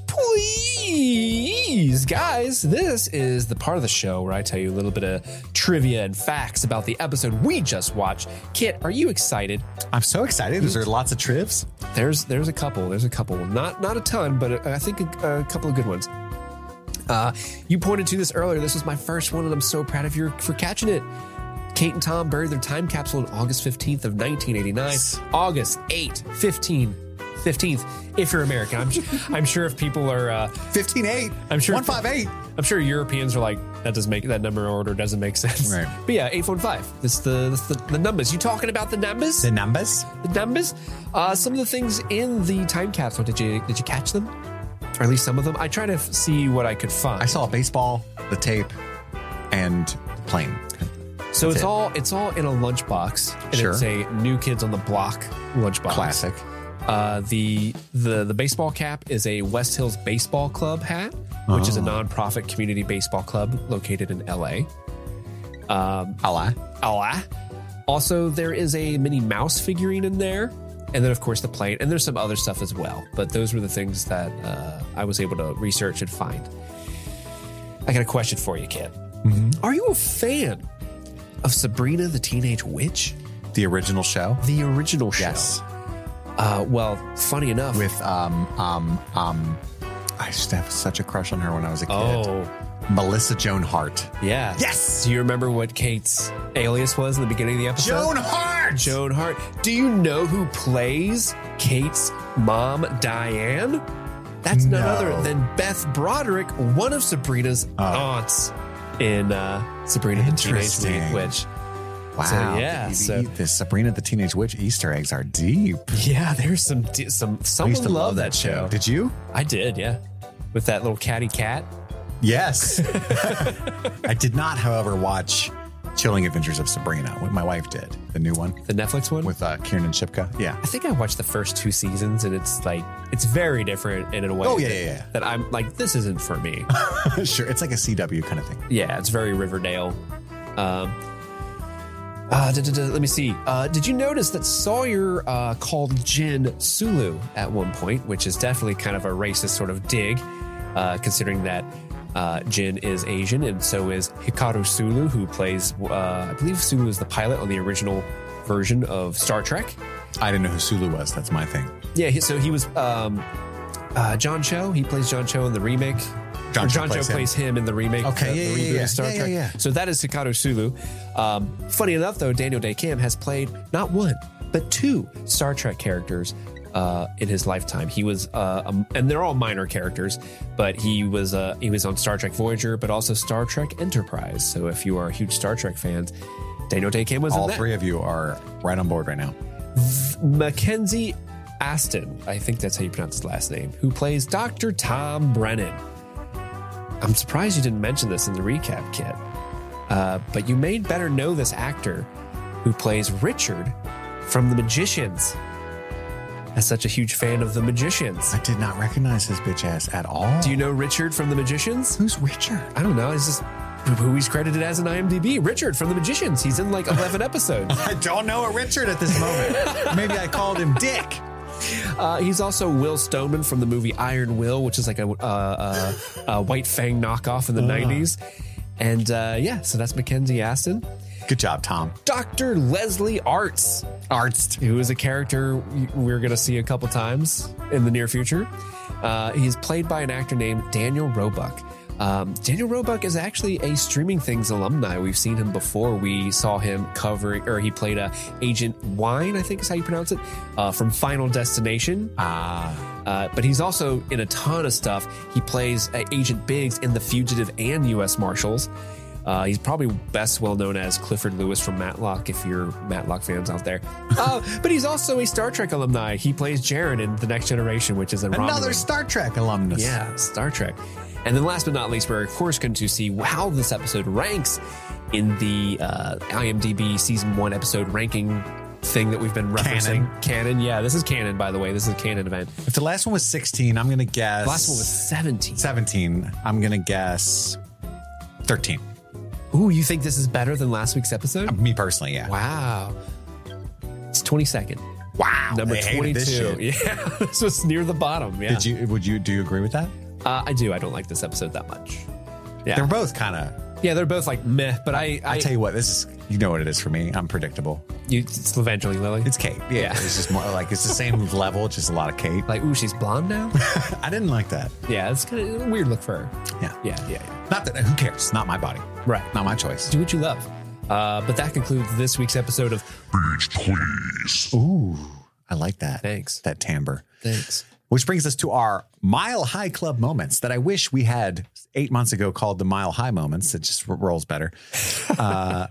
Please. Guys, this is the part of the show where I tell you a little bit of trivia and facts about the episode we just watched. Kit, are you excited? I'm so excited. Is there lots of trivs? There's there's a couple. There's a couple. Not not a ton, but I think a, a couple of good ones. Uh, you pointed to this earlier. This was my first one, and I'm so proud of you for catching it. Kate and Tom buried their time capsule on August fifteenth of nineteen eighty-nine. August eighth, fifteen, fifteenth. If you're American, I'm, I'm sure if people are uh, fifteen eight, I'm sure one five eight. I'm sure Europeans are like, that doesn't make that number order doesn't make sense. Right. But yeah, eight one five. That's the that's the, the numbers. You talking about the numbers? The numbers? The numbers. Uh, some of the things in the time capsule. Did you did you catch them? Or at least some of them. I try to f- see what I could find. I saw a baseball, the tape, and the plane. So That's it's it. all it's all in a lunchbox, and Sure. it's a New Kids on the Block lunchbox. Classic. Uh, the the the baseball cap is a West Hills Baseball Club hat, which is a Oh. nonprofit community baseball club located in L A. Um, Allah. Allah. Also, there is a Minnie Mouse figurine in there, and then of course the plane, and there's some other stuff as well. But those were the things that uh, I was able to research and find. I got a question for you, Kid. Mm-hmm. Are you a fan of Sabrina the Teenage Witch? The original show? The original show. Yes. Uh, well, funny enough. With, um, um, um, I used to have such a crush on her when I was a kid. Oh. Melissa Joan Hart. Yeah. Yes. Do you remember what Kate's alias was in the beginning of the episode? Joan Hart! Joan Hart. Do you know who plays Kate's mom, Diane? That's none No. other than Beth Broderick, one of Sabrina's Oh. aunts in uh, Sabrina the Teenage Interesting. Witch. Wow. So, yeah, The, so- the Sabrina the Teenage Witch Easter eggs are deep. Yeah, there's some some I someone used to loved that show. Did you? I did, yeah. With that little catty cat. Yes. I did not, however, watch Chilling Adventures of Sabrina. What my wife did, the new one The Netflix one? with uh, Kieran Shipka. Yeah. I think I watched the first two seasons, and it's like it's very different in a way. Oh, yeah, that, yeah, yeah. that I'm like, this isn't for me. Sure. It's like a C W kind of thing. Yeah, it's very Riverdale. Um, uh, da, da, da, let me see. Uh, did you notice that Sawyer uh, called Jin Sulu at one point, which is definitely kind of a racist sort of dig, uh, considering that uh, Jin is Asian, and so is Hikaru Sulu, who plays, uh, I believe Sulu is the pilot on the original version of Star Trek. I didn't know who Sulu was. That's my thing. Yeah, he, so he was um, uh, John Cho. He plays John Cho in the remake. John Or Cho John Cho plays him. plays him in the remake. Okay, the, yeah, the yeah, reboot yeah. of Star Yeah, yeah, Trek. yeah. So that is Hikaru Sulu. Um, funny enough, though, Daniel Day Kim has played not one but two Star Trek characters uh, in his lifetime. He was, uh, um, and they're all minor characters, but he was uh, he was on Star Trek Voyager, but also Star Trek Enterprise. So if you are huge Star Trek fans, Daniel Day Kim was All in that. three of you are right on board right now. Mackenzie Aston, I think that's how you pronounce his last name, who plays Doctor Tom Brennan. I'm surprised you didn't mention this in the recap, Kit. Uh, but you may better know this actor who plays Richard from The Magicians. As such a huge fan of The Magicians. I did not recognize his bitch ass at all. Do you know Richard from The Magicians? Who's Richard? I don't know. He's just who he's credited as in IMDb. Richard from The Magicians. He's in like eleven episodes. I don't know a Richard at this moment. Maybe I called him Dick. Uh, he's also Will Stoneman from the movie Iron Will, which is like a, uh, uh, a White Fang knockoff in the nineties. And uh, yeah, so that's Mackenzie Aston. Good job, Tom. Doctor Leslie Arts. Arts. Who is a character we're going to see a couple times in the near future. Uh, he's played by an actor named Daniel Roebuck. Um, Daniel Roebuck is actually a Streaming Things alumni. We've seen him before. We saw him covering, or he played a Agent Wine, I think is how you pronounce it, uh, from Final Destination. Ah. Uh, but he's also in a ton of stuff. He plays uh, Agent Biggs in The Fugitive and U S Marshals. Uh, he's probably best well known as Clifford Lewis from Matlock, if you're Matlock fans out there. Uh, but he's also a Star Trek alumni. He plays Jaren in The Next Generation, which is a Another Romulan. Star Trek alumnus. Yeah, Star Trek. And then last but not least, we're of course going to see how this episode ranks in the uh, IMDb season one episode ranking thing that we've been referencing. Canon. Canon. Yeah, this is canon, by the way. This is a canon event. If the last one was sixteen, I'm going to guess. The last one was seventeen. seventeen. I'm going to guess thirteen. Ooh, you think this is better than last week's episode? Me personally, yeah. Wow. It's twenty-second. Wow. Number they hated this twenty-two. shit. Yeah, this was near the bottom. Yeah. Did you? Would you? Do you agree with that? Uh, I do. I don't like this episode that much. Yeah. They're both kind of. Yeah, they're both like meh, but I, I... I tell you what, this is, you know what it is for me. I'm predictable. You, it's Evangeline Lilly? It's Kate. Yeah, Yeah. It's just more like, it's the same level, just a lot of Kate. Like, ooh, she's blonde now? I didn't like that. Yeah, it's kind of a weird look for her. Yeah. Yeah, yeah, yeah. Not that, who cares? Not my body. Right. Not my choice. Do what you love. Uh, but that concludes this week's episode of Beach Please. Ooh, I like that. Thanks. That timbre. Thanks. Which brings us to our Mile High Club moments that I wish we had eight months ago called the Mile High moments. It just r- rolls better. Uh,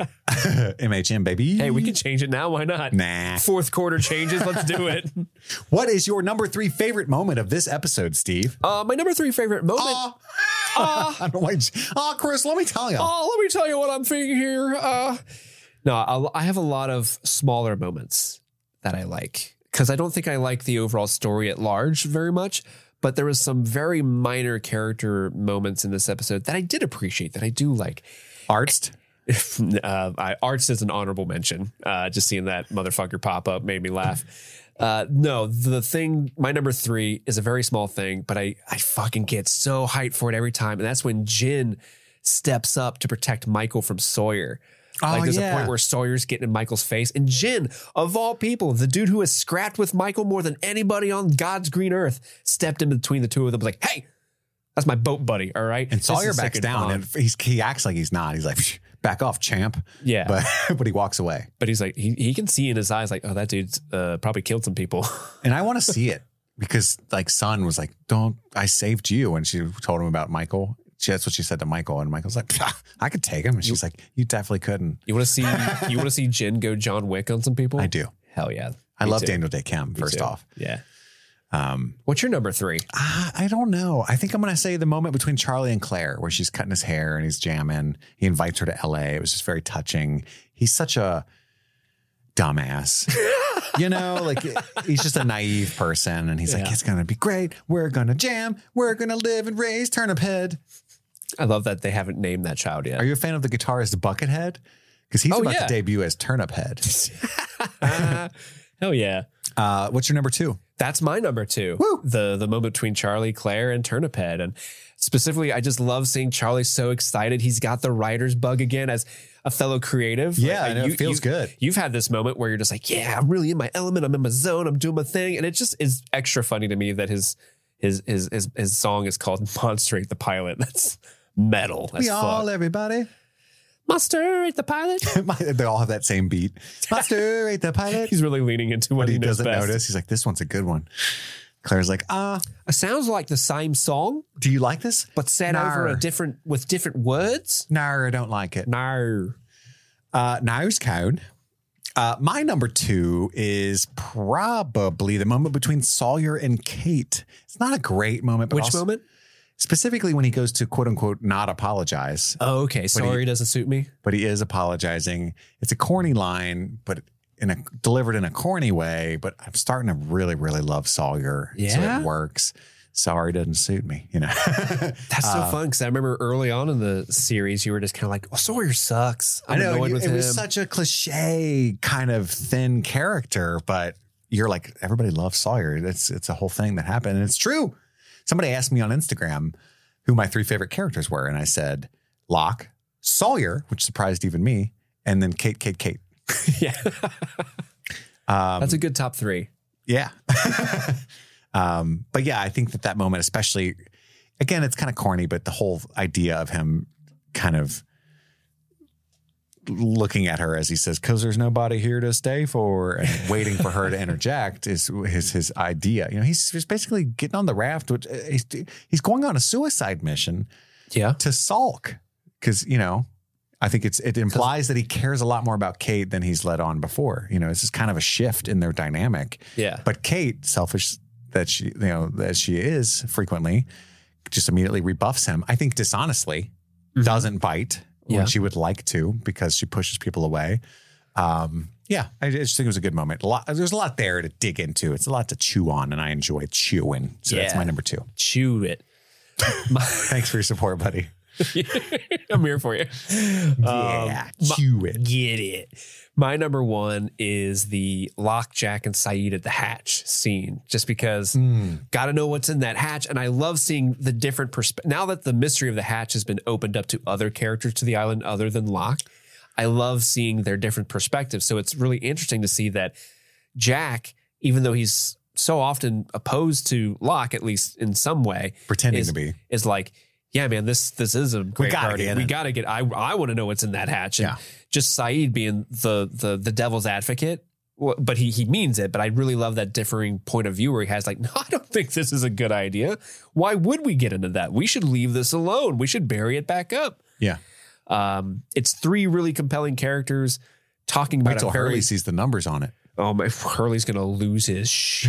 M H M, baby. Hey, we can change it now. Why not? Nah. Fourth quarter changes. Let's do it. What is your number three favorite moment of this episode, Steve? Uh, my number three favorite moment. Oh, I don't know why. Oh, Chris, let me tell you. Oh, let me tell you what I'm thinking here. Uh, no, I'll, I have a lot of smaller moments that I like because I don't think I like the overall story at large very much. But there was some very minor character moments in this episode that I did appreciate, that I do like. Arzt? uh, I, Arzt is an honorable mention. Uh, just seeing that motherfucker pop up made me laugh. Uh, no, the thing, my number three is a very small thing, but I, I fucking get so hyped for it every time. And that's when Jin steps up to protect Michael from Sawyer. Oh, like there's yeah. a point where Sawyer's getting in Michael's face, and Jin, of all people, the dude who has scrapped with Michael more than anybody on God's green earth, stepped in between the two of them, like, "Hey, that's my boat buddy, all right?" And This Sawyer is backs second down, bond. and he's, he acts like he's not. He's like, back off, champ. Yeah. But but he walks away. But he's like, he he can see in his eyes, like, oh, that dude's uh, probably killed some people. And I want to see it because, like, Sun was like, don't, I saved you. And she told him about Michael. She, that's what she said to Michael. And Michael's like, I could take him. And she's like, you definitely couldn't. You want to see you want to see Jin go John Wick on some people? I do. Hell yeah. I Me love too. Daniel Day Kim, Me first too. off. Yeah. Um, What's your number three? I, I don't know. I think I'm going to say the moment between Charlie and Claire where she's cutting his hair and he's jamming. He invites her to L A. It was just very touching. He's such a dumbass. You know, like he's just a naive person. And he's like, Yeah. it's going to be great. We're going to jam. We're going to live and raise Turnip Head. I love that they haven't named that child yet. Are you a fan of the guitarist Buckethead? Because he's Oh, about yeah. to debut as Turnip Head. Hell yeah. Uh, what's your number two? That's my number two. Woo. The the moment between Charlie, Claire, and Turnip Head. And specifically, I just love seeing Charlie so excited. He's got the writer's bug again as a fellow creative. Yeah, Like, I know, it feels you- good. You've had this moment where you're just like, yeah, I'm really in my element. I'm in my zone. I'm doing my thing. And it just is extra funny to me that his his his his, his song is called Monster Ate the Pilot. That's metal. That's we all, fuck. everybody. Monster Ate the Pilot. They all have that same beat. Monster ate the pilot. He's really leaning into what But he, he knows doesn't best. notice. He's like, this one's a good one. Claire's like, uh, It sounds like the same song, do you like this? but said over a Nar. different with different words. No, I don't like it. No. Uh, now's code. Uh, my number two is probably the moment between Sawyer and Kate. It's not a great moment, but Which also- moment? Specifically when he goes to quote unquote not apologize, Oh, okay. Sorry, he- doesn't suit me. but he is apologizing. It's a corny line, but in a delivered in a corny way. But I'm starting to really, really love Sawyer. So Yeah? it works. Sorry doesn't suit me, you know. That's so fun because I remember early on in the series, you were just kind of like, "Oh, Sawyer sucks." I'm I know annoyed it, with it him. was such a cliche kind of thin character, but you're like, everybody loves Sawyer. It's it's a whole thing that happened, and it's true. Somebody asked me on Instagram who my three favorite characters were, and I said Locke, Sawyer, which surprised even me, and then Kate, Kate, Kate. yeah, Um, that's a good top three. yeah. um, but yeah, I think that that moment, especially, again, it's kind of corny, but the whole idea of him kind of looking at her as he says, because there's nobody here to stay for, and waiting for her to interject is his his idea. You know, he's just basically getting on the raft. Which he's, he's going on a suicide mission Yeah, to sulk because, you know, I think it's it implies that he cares a lot more about Kate than he's let on before. You know, this is kind of a shift in their dynamic. yeah. But Kate, selfish that she, you know, that she is frequently, just immediately rebuffs him. I think dishonestly, doesn't bite Yeah. when she would like to because she pushes people away. Um, Yeah, I just think it was a good moment. A lot, there's a lot there to dig into. It's a lot to chew on, and I enjoy chewing. So Yeah. that's my number two. Chew it. Thanks for your support, buddy. I'm here for you. Yeah, chew it. Get it. My number one is the Locke, Jack, and Saeed at the hatch scene, just because Mm. got to know what's in that hatch. And I love seeing the different perspectives. Now that the mystery of the hatch has been opened up to other characters to the island other than Locke, I love seeing their different perspectives. So it's really interesting to see that Jack, even though he's so often opposed to Locke, at least in some way, Pretending is, to be. is like, yeah, man, this this is a great gotta party. get We in. got to get. I I want to know what's in that hatch. And Yeah. just Saeed being the the the devil's advocate, well, but he he means it. But I really love that differing point of view where he has like, no, I don't think this is a good idea. Why would we get into that? We should leave this alone. We should bury it back up. Yeah. Um, it's three really compelling characters talking Wait about till a very. Hurley sees the numbers on it. Oh my, Hurley's gonna lose his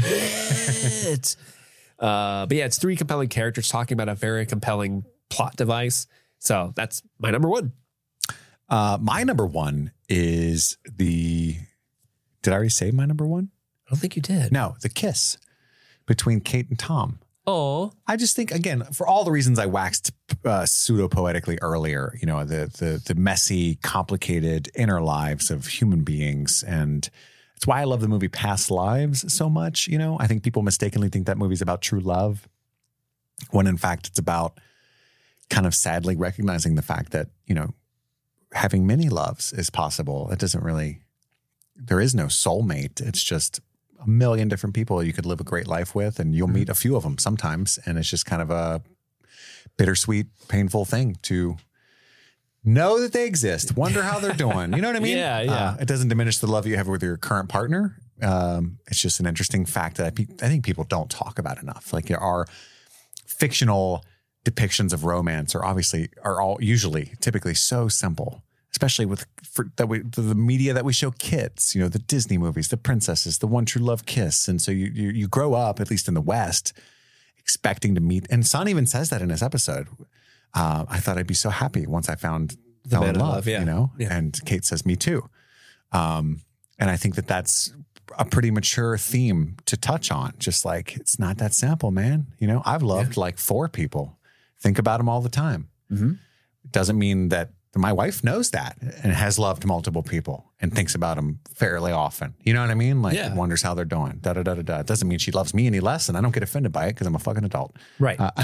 shit. uh, but yeah, it's three compelling characters talking about a very compelling plot device. So that's my number one. Uh, my number one is the. Did I already say my number one? I don't think you did. No, the kiss between Kate and Tom. Oh, I just think, again, for all the reasons I waxed uh, pseudo poetically earlier, you know, the the the messy, complicated inner lives of human beings, and it's why I love the movie Past Lives so much. You know, I think people mistakenly think that movie's about true love, when in fact it's about kind of sadly recognizing the fact that, you know, having many loves is possible. It doesn't really, there is no soulmate. It's just a million different people you could live a great life with, and you'll meet a few of them sometimes. And it's just kind of a bittersweet, painful thing to know that they exist. Wonder how they're doing. You know what I mean? Yeah, yeah. Uh, it doesn't diminish the love you have with your current partner. Um, it's just an interesting fact that I, pe- I think people don't talk about enough. Like there are fictional depictions of romance are obviously are all usually typically so simple, especially with for, that we the, the media that we show kids, you know, the Disney movies, the princesses, the one true love kiss. And so you, you, you grow up, at least in the West, expecting to meet. And Son even says that in his episode. Uh, I thought I'd be so happy once I found The fell man in in love, love, yeah. you know? Yeah. And Kate says, me too. Um, and I think that that's a pretty mature theme to touch on. Just like, it's not that simple, man. You know, I've loved like four people. Think about them all the time. Mm-hmm. It doesn't mean that my wife knows that and has loved multiple people and thinks about them fairly often. You know what I mean? Like Yeah. wonders how they're doing. Da, da, da, da, da. It doesn't mean she loves me any less, and I don't get offended by it because I'm a fucking adult. right. Uh,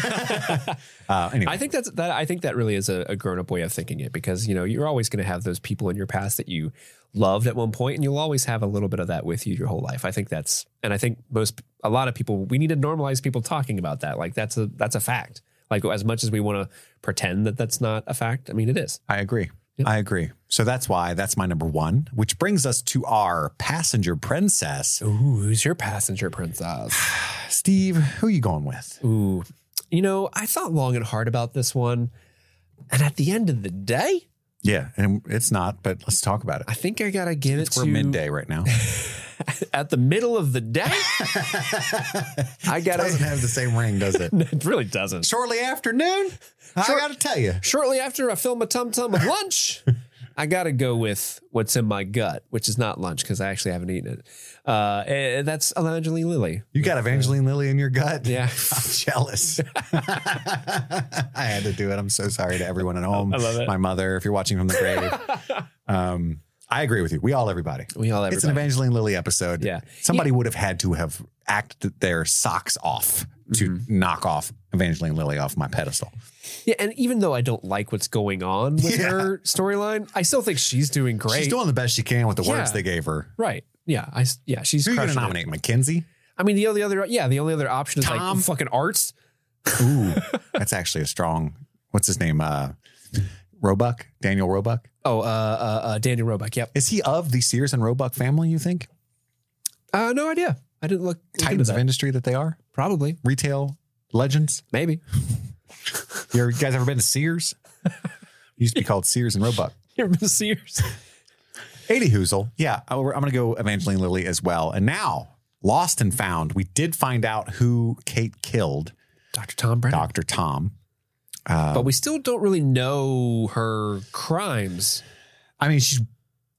uh, anyway, I think that's that. I think that really is a, a grown-up way of thinking it, because you know you're always going to have those people in your past that you loved at one point, and you'll always have a little bit of that with you your whole life. I think that's, and I think most, a lot of people, we need to normalize people talking about that. Like that's a that's a fact. Like as much as we want to pretend that that's not a fact, I mean it is. I agree. Yep. I agree. So that's why that's my number one, which brings us to our passenger princess. Ooh, who's your passenger princess? Steve, who are you going with? Ooh, you know, I thought long and hard about this one, and at the end of the day, Yeah, and it's not, but let's talk about it. I think I gotta give It's it we're to midday right now. at the middle of the day. I gotta. Doesn't have the same ring, does it? It really doesn't. Shortly afternoon, I Short- got to tell you. Shortly after I fill my tum tum with lunch, I gotta go with what's in my gut, which is not lunch because I actually haven't eaten it. Uh, and that's Evangeline Lilly. You got Evangeline Lilly in your gut? Yeah. I'm jealous. I had to do it. I'm so sorry to everyone at home. I love it. My mother, if you're watching from the grave. um, I agree with you. We all everybody. We all It's an everybody. Evangeline Lilly episode. Yeah. Somebody would have had to have acted their socks off to Mm-hmm. knock off Evangeline Lilly off my pedestal. Yeah, and even though I don't like what's going on with Yeah. her storyline, I still think she's doing great. She's doing the best she can with the words Yeah. they gave her. right. Yeah, I yeah, she's Who are you going to crushing it. nominate? Mackenzie? I mean, the only other yeah, the only other option is Tom? like fucking Arts. Ooh, that's actually a strong, what's his name? Uh, Roebuck? Daniel Roebuck? Oh, uh, uh, uh Daniel Roebuck. Yep. Is he of the Sears and Roebuck family, you think? Uh, no idea. I didn't look. look into Titans of that. industry that they are? Probably, Retail legends? maybe. You, ever, you guys ever been to Sears? It used to be called Sears and Roebuck. You ever been to Sears? eighty Hoozle. Yeah, I'm going to go Evangeline Lilly as well. And now, lost and found, we did find out who Kate killed, Doctor Tom Brennan. Doctor Tom. Uh, But we still don't really know her crimes. I mean, she's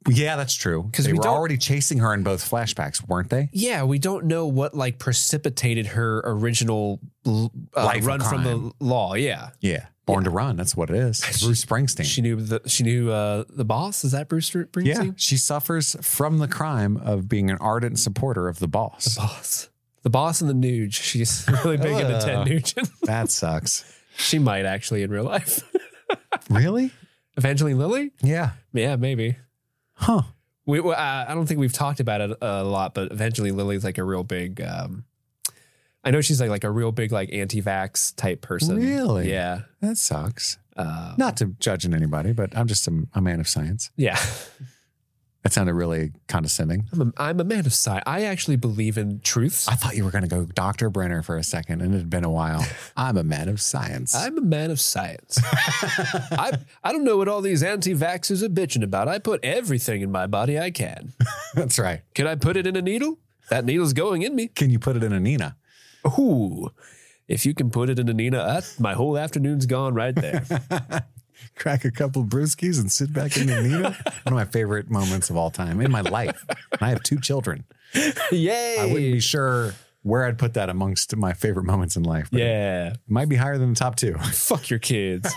Yeah, that's true. Because they we were don't- already chasing her in both flashbacks, weren't they? Yeah, we don't know what like precipitated her original uh, Life of run from crime. the law. Yeah, Yeah. Born to Run. That's what it is. Bruce Springsteen. she knew the she knew uh, the boss. Is that Bruce Springsteen? yeah. She suffers from the crime of being an ardent supporter of the boss. The boss, the boss and the Nuge. She's really big into Ted Nugent. That sucks. She might actually in real life. Really? Evangeline Lilly? Yeah. Yeah, maybe. Huh. We, uh, I don't think we've talked about it a lot, but Evangeline Lilly's like a real big. Um, I know she's like like a real big like anti-vax type person. Really? Yeah. That sucks. Uh, Not to judging anybody, but I'm just a, a man of science. yeah. That sounded really condescending. I'm a, I'm a man of science. I actually believe in truths. I thought you were going to go Doctor Brenner for a second, and it had been a while. I'm a man of science. I'm a man of science. I I don't know what all these anti-vaxxers are bitching about. I put everything in my body I can. That's right. Can I put it in a needle? That needle's going in me. Can you put it in a Nina? Ooh. If you can put it in a Nina, that, my whole afternoon's gone right there. Crack a couple brewskis and sit back in the Nina. One of my favorite moments of all time in my life. And I have two children. Yay. I wouldn't be sure where I'd put that amongst my favorite moments in life. But Yeah. It might be higher than the top two. Fuck your kids.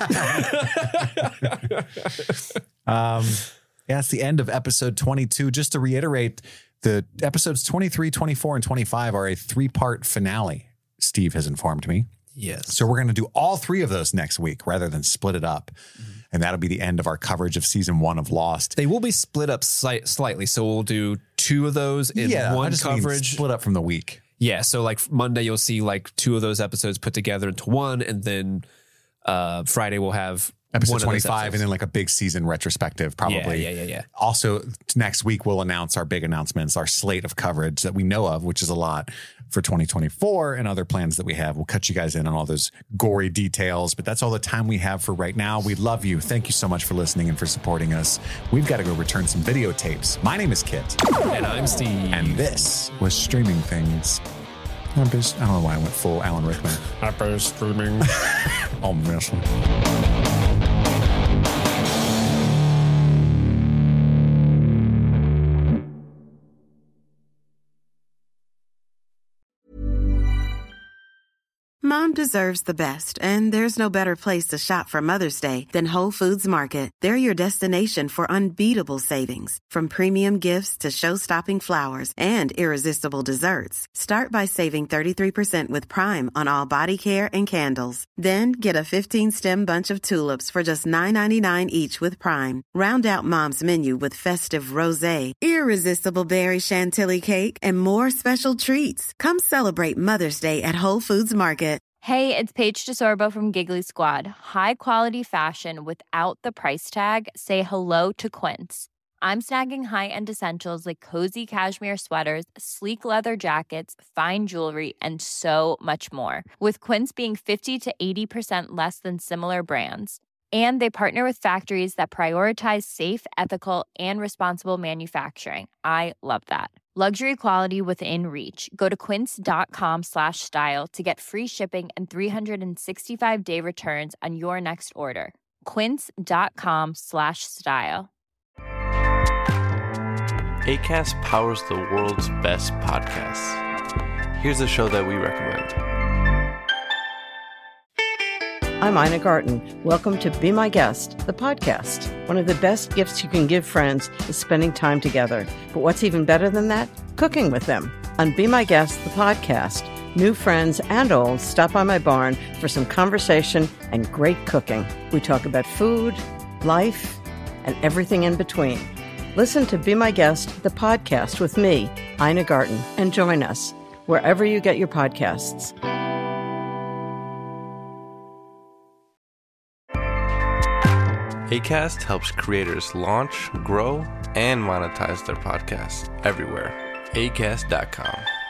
Um, yeah, it's the end of episode twenty-two. Just to reiterate, the episodes twenty-three, twenty-four, and twenty-five are a three-part finale, Steve has informed me. Yes. So we're going to do all three of those next week rather than split it up. Mm-hmm. And that'll be the end of our coverage of season one of Lost. They will be split up slight, slightly. So we'll do two of those in yeah, I one just mean coverage. split up from the week. Yeah. So like Monday, you'll see like two of those episodes put together into one. And then uh, Friday, we'll have Episode one of those twenty-five, episodes. and then like a big season retrospective, probably. Yeah, yeah, yeah, yeah. Also, next week we'll announce our big announcements, our slate of coverage that we know of, which is a lot for twenty twenty-four, and other plans that we have. We'll cut you guys in on all those gory details, but that's all the time we have for right now. We love you. Thank you so much for listening and for supporting us. We've got to go return some videotapes. My name is Kit. And I'm Steve. And this was Streaming Things. I don't know why I went full Alan Rickman. Hyper streaming. Oh, wrestling. Mom deserves the best, and there's no better place to shop for Mother's Day than Whole Foods Market. They're your destination for unbeatable savings, from premium gifts to show-stopping flowers and irresistible desserts. Start by saving thirty-three percent with Prime on all body care and candles. Then get a fifteen-stem bunch of tulips for just nine ninety-nine each with Prime. Round out Mom's menu with festive rosé, irresistible berry chantilly cake, and more special treats. Come celebrate Mother's Day at Whole Foods Market. Hey, it's Paige DeSorbo from Giggly Squad. High quality fashion without the price tag. Say hello to Quince. I'm snagging high-end essentials like cozy cashmere sweaters, sleek leather jackets, fine jewelry, and so much more. With Quince being fifty to eighty percent less than similar brands. And they partner with factories that prioritize safe, ethical, and responsible manufacturing. I love that. Luxury quality within reach. Go to quince.com slash style to get free shipping and three sixty-five day returns on your next order. Quince.com slash style. Acast powers the world's best podcasts. Here's a show that we recommend. I'm Ina Garten. Welcome to Be My Guest, the podcast. One of the best gifts you can give friends is spending time together. But what's even better than that? Cooking with them. On Be My Guest, the podcast, new friends and old stop by my barn for some conversation and great cooking. We talk about food, life, and everything in between. Listen to Be My Guest, the podcast with me, Ina Garten, and join us wherever you get your podcasts. Acast helps creators launch, grow, and monetize their podcasts everywhere. acast dot com.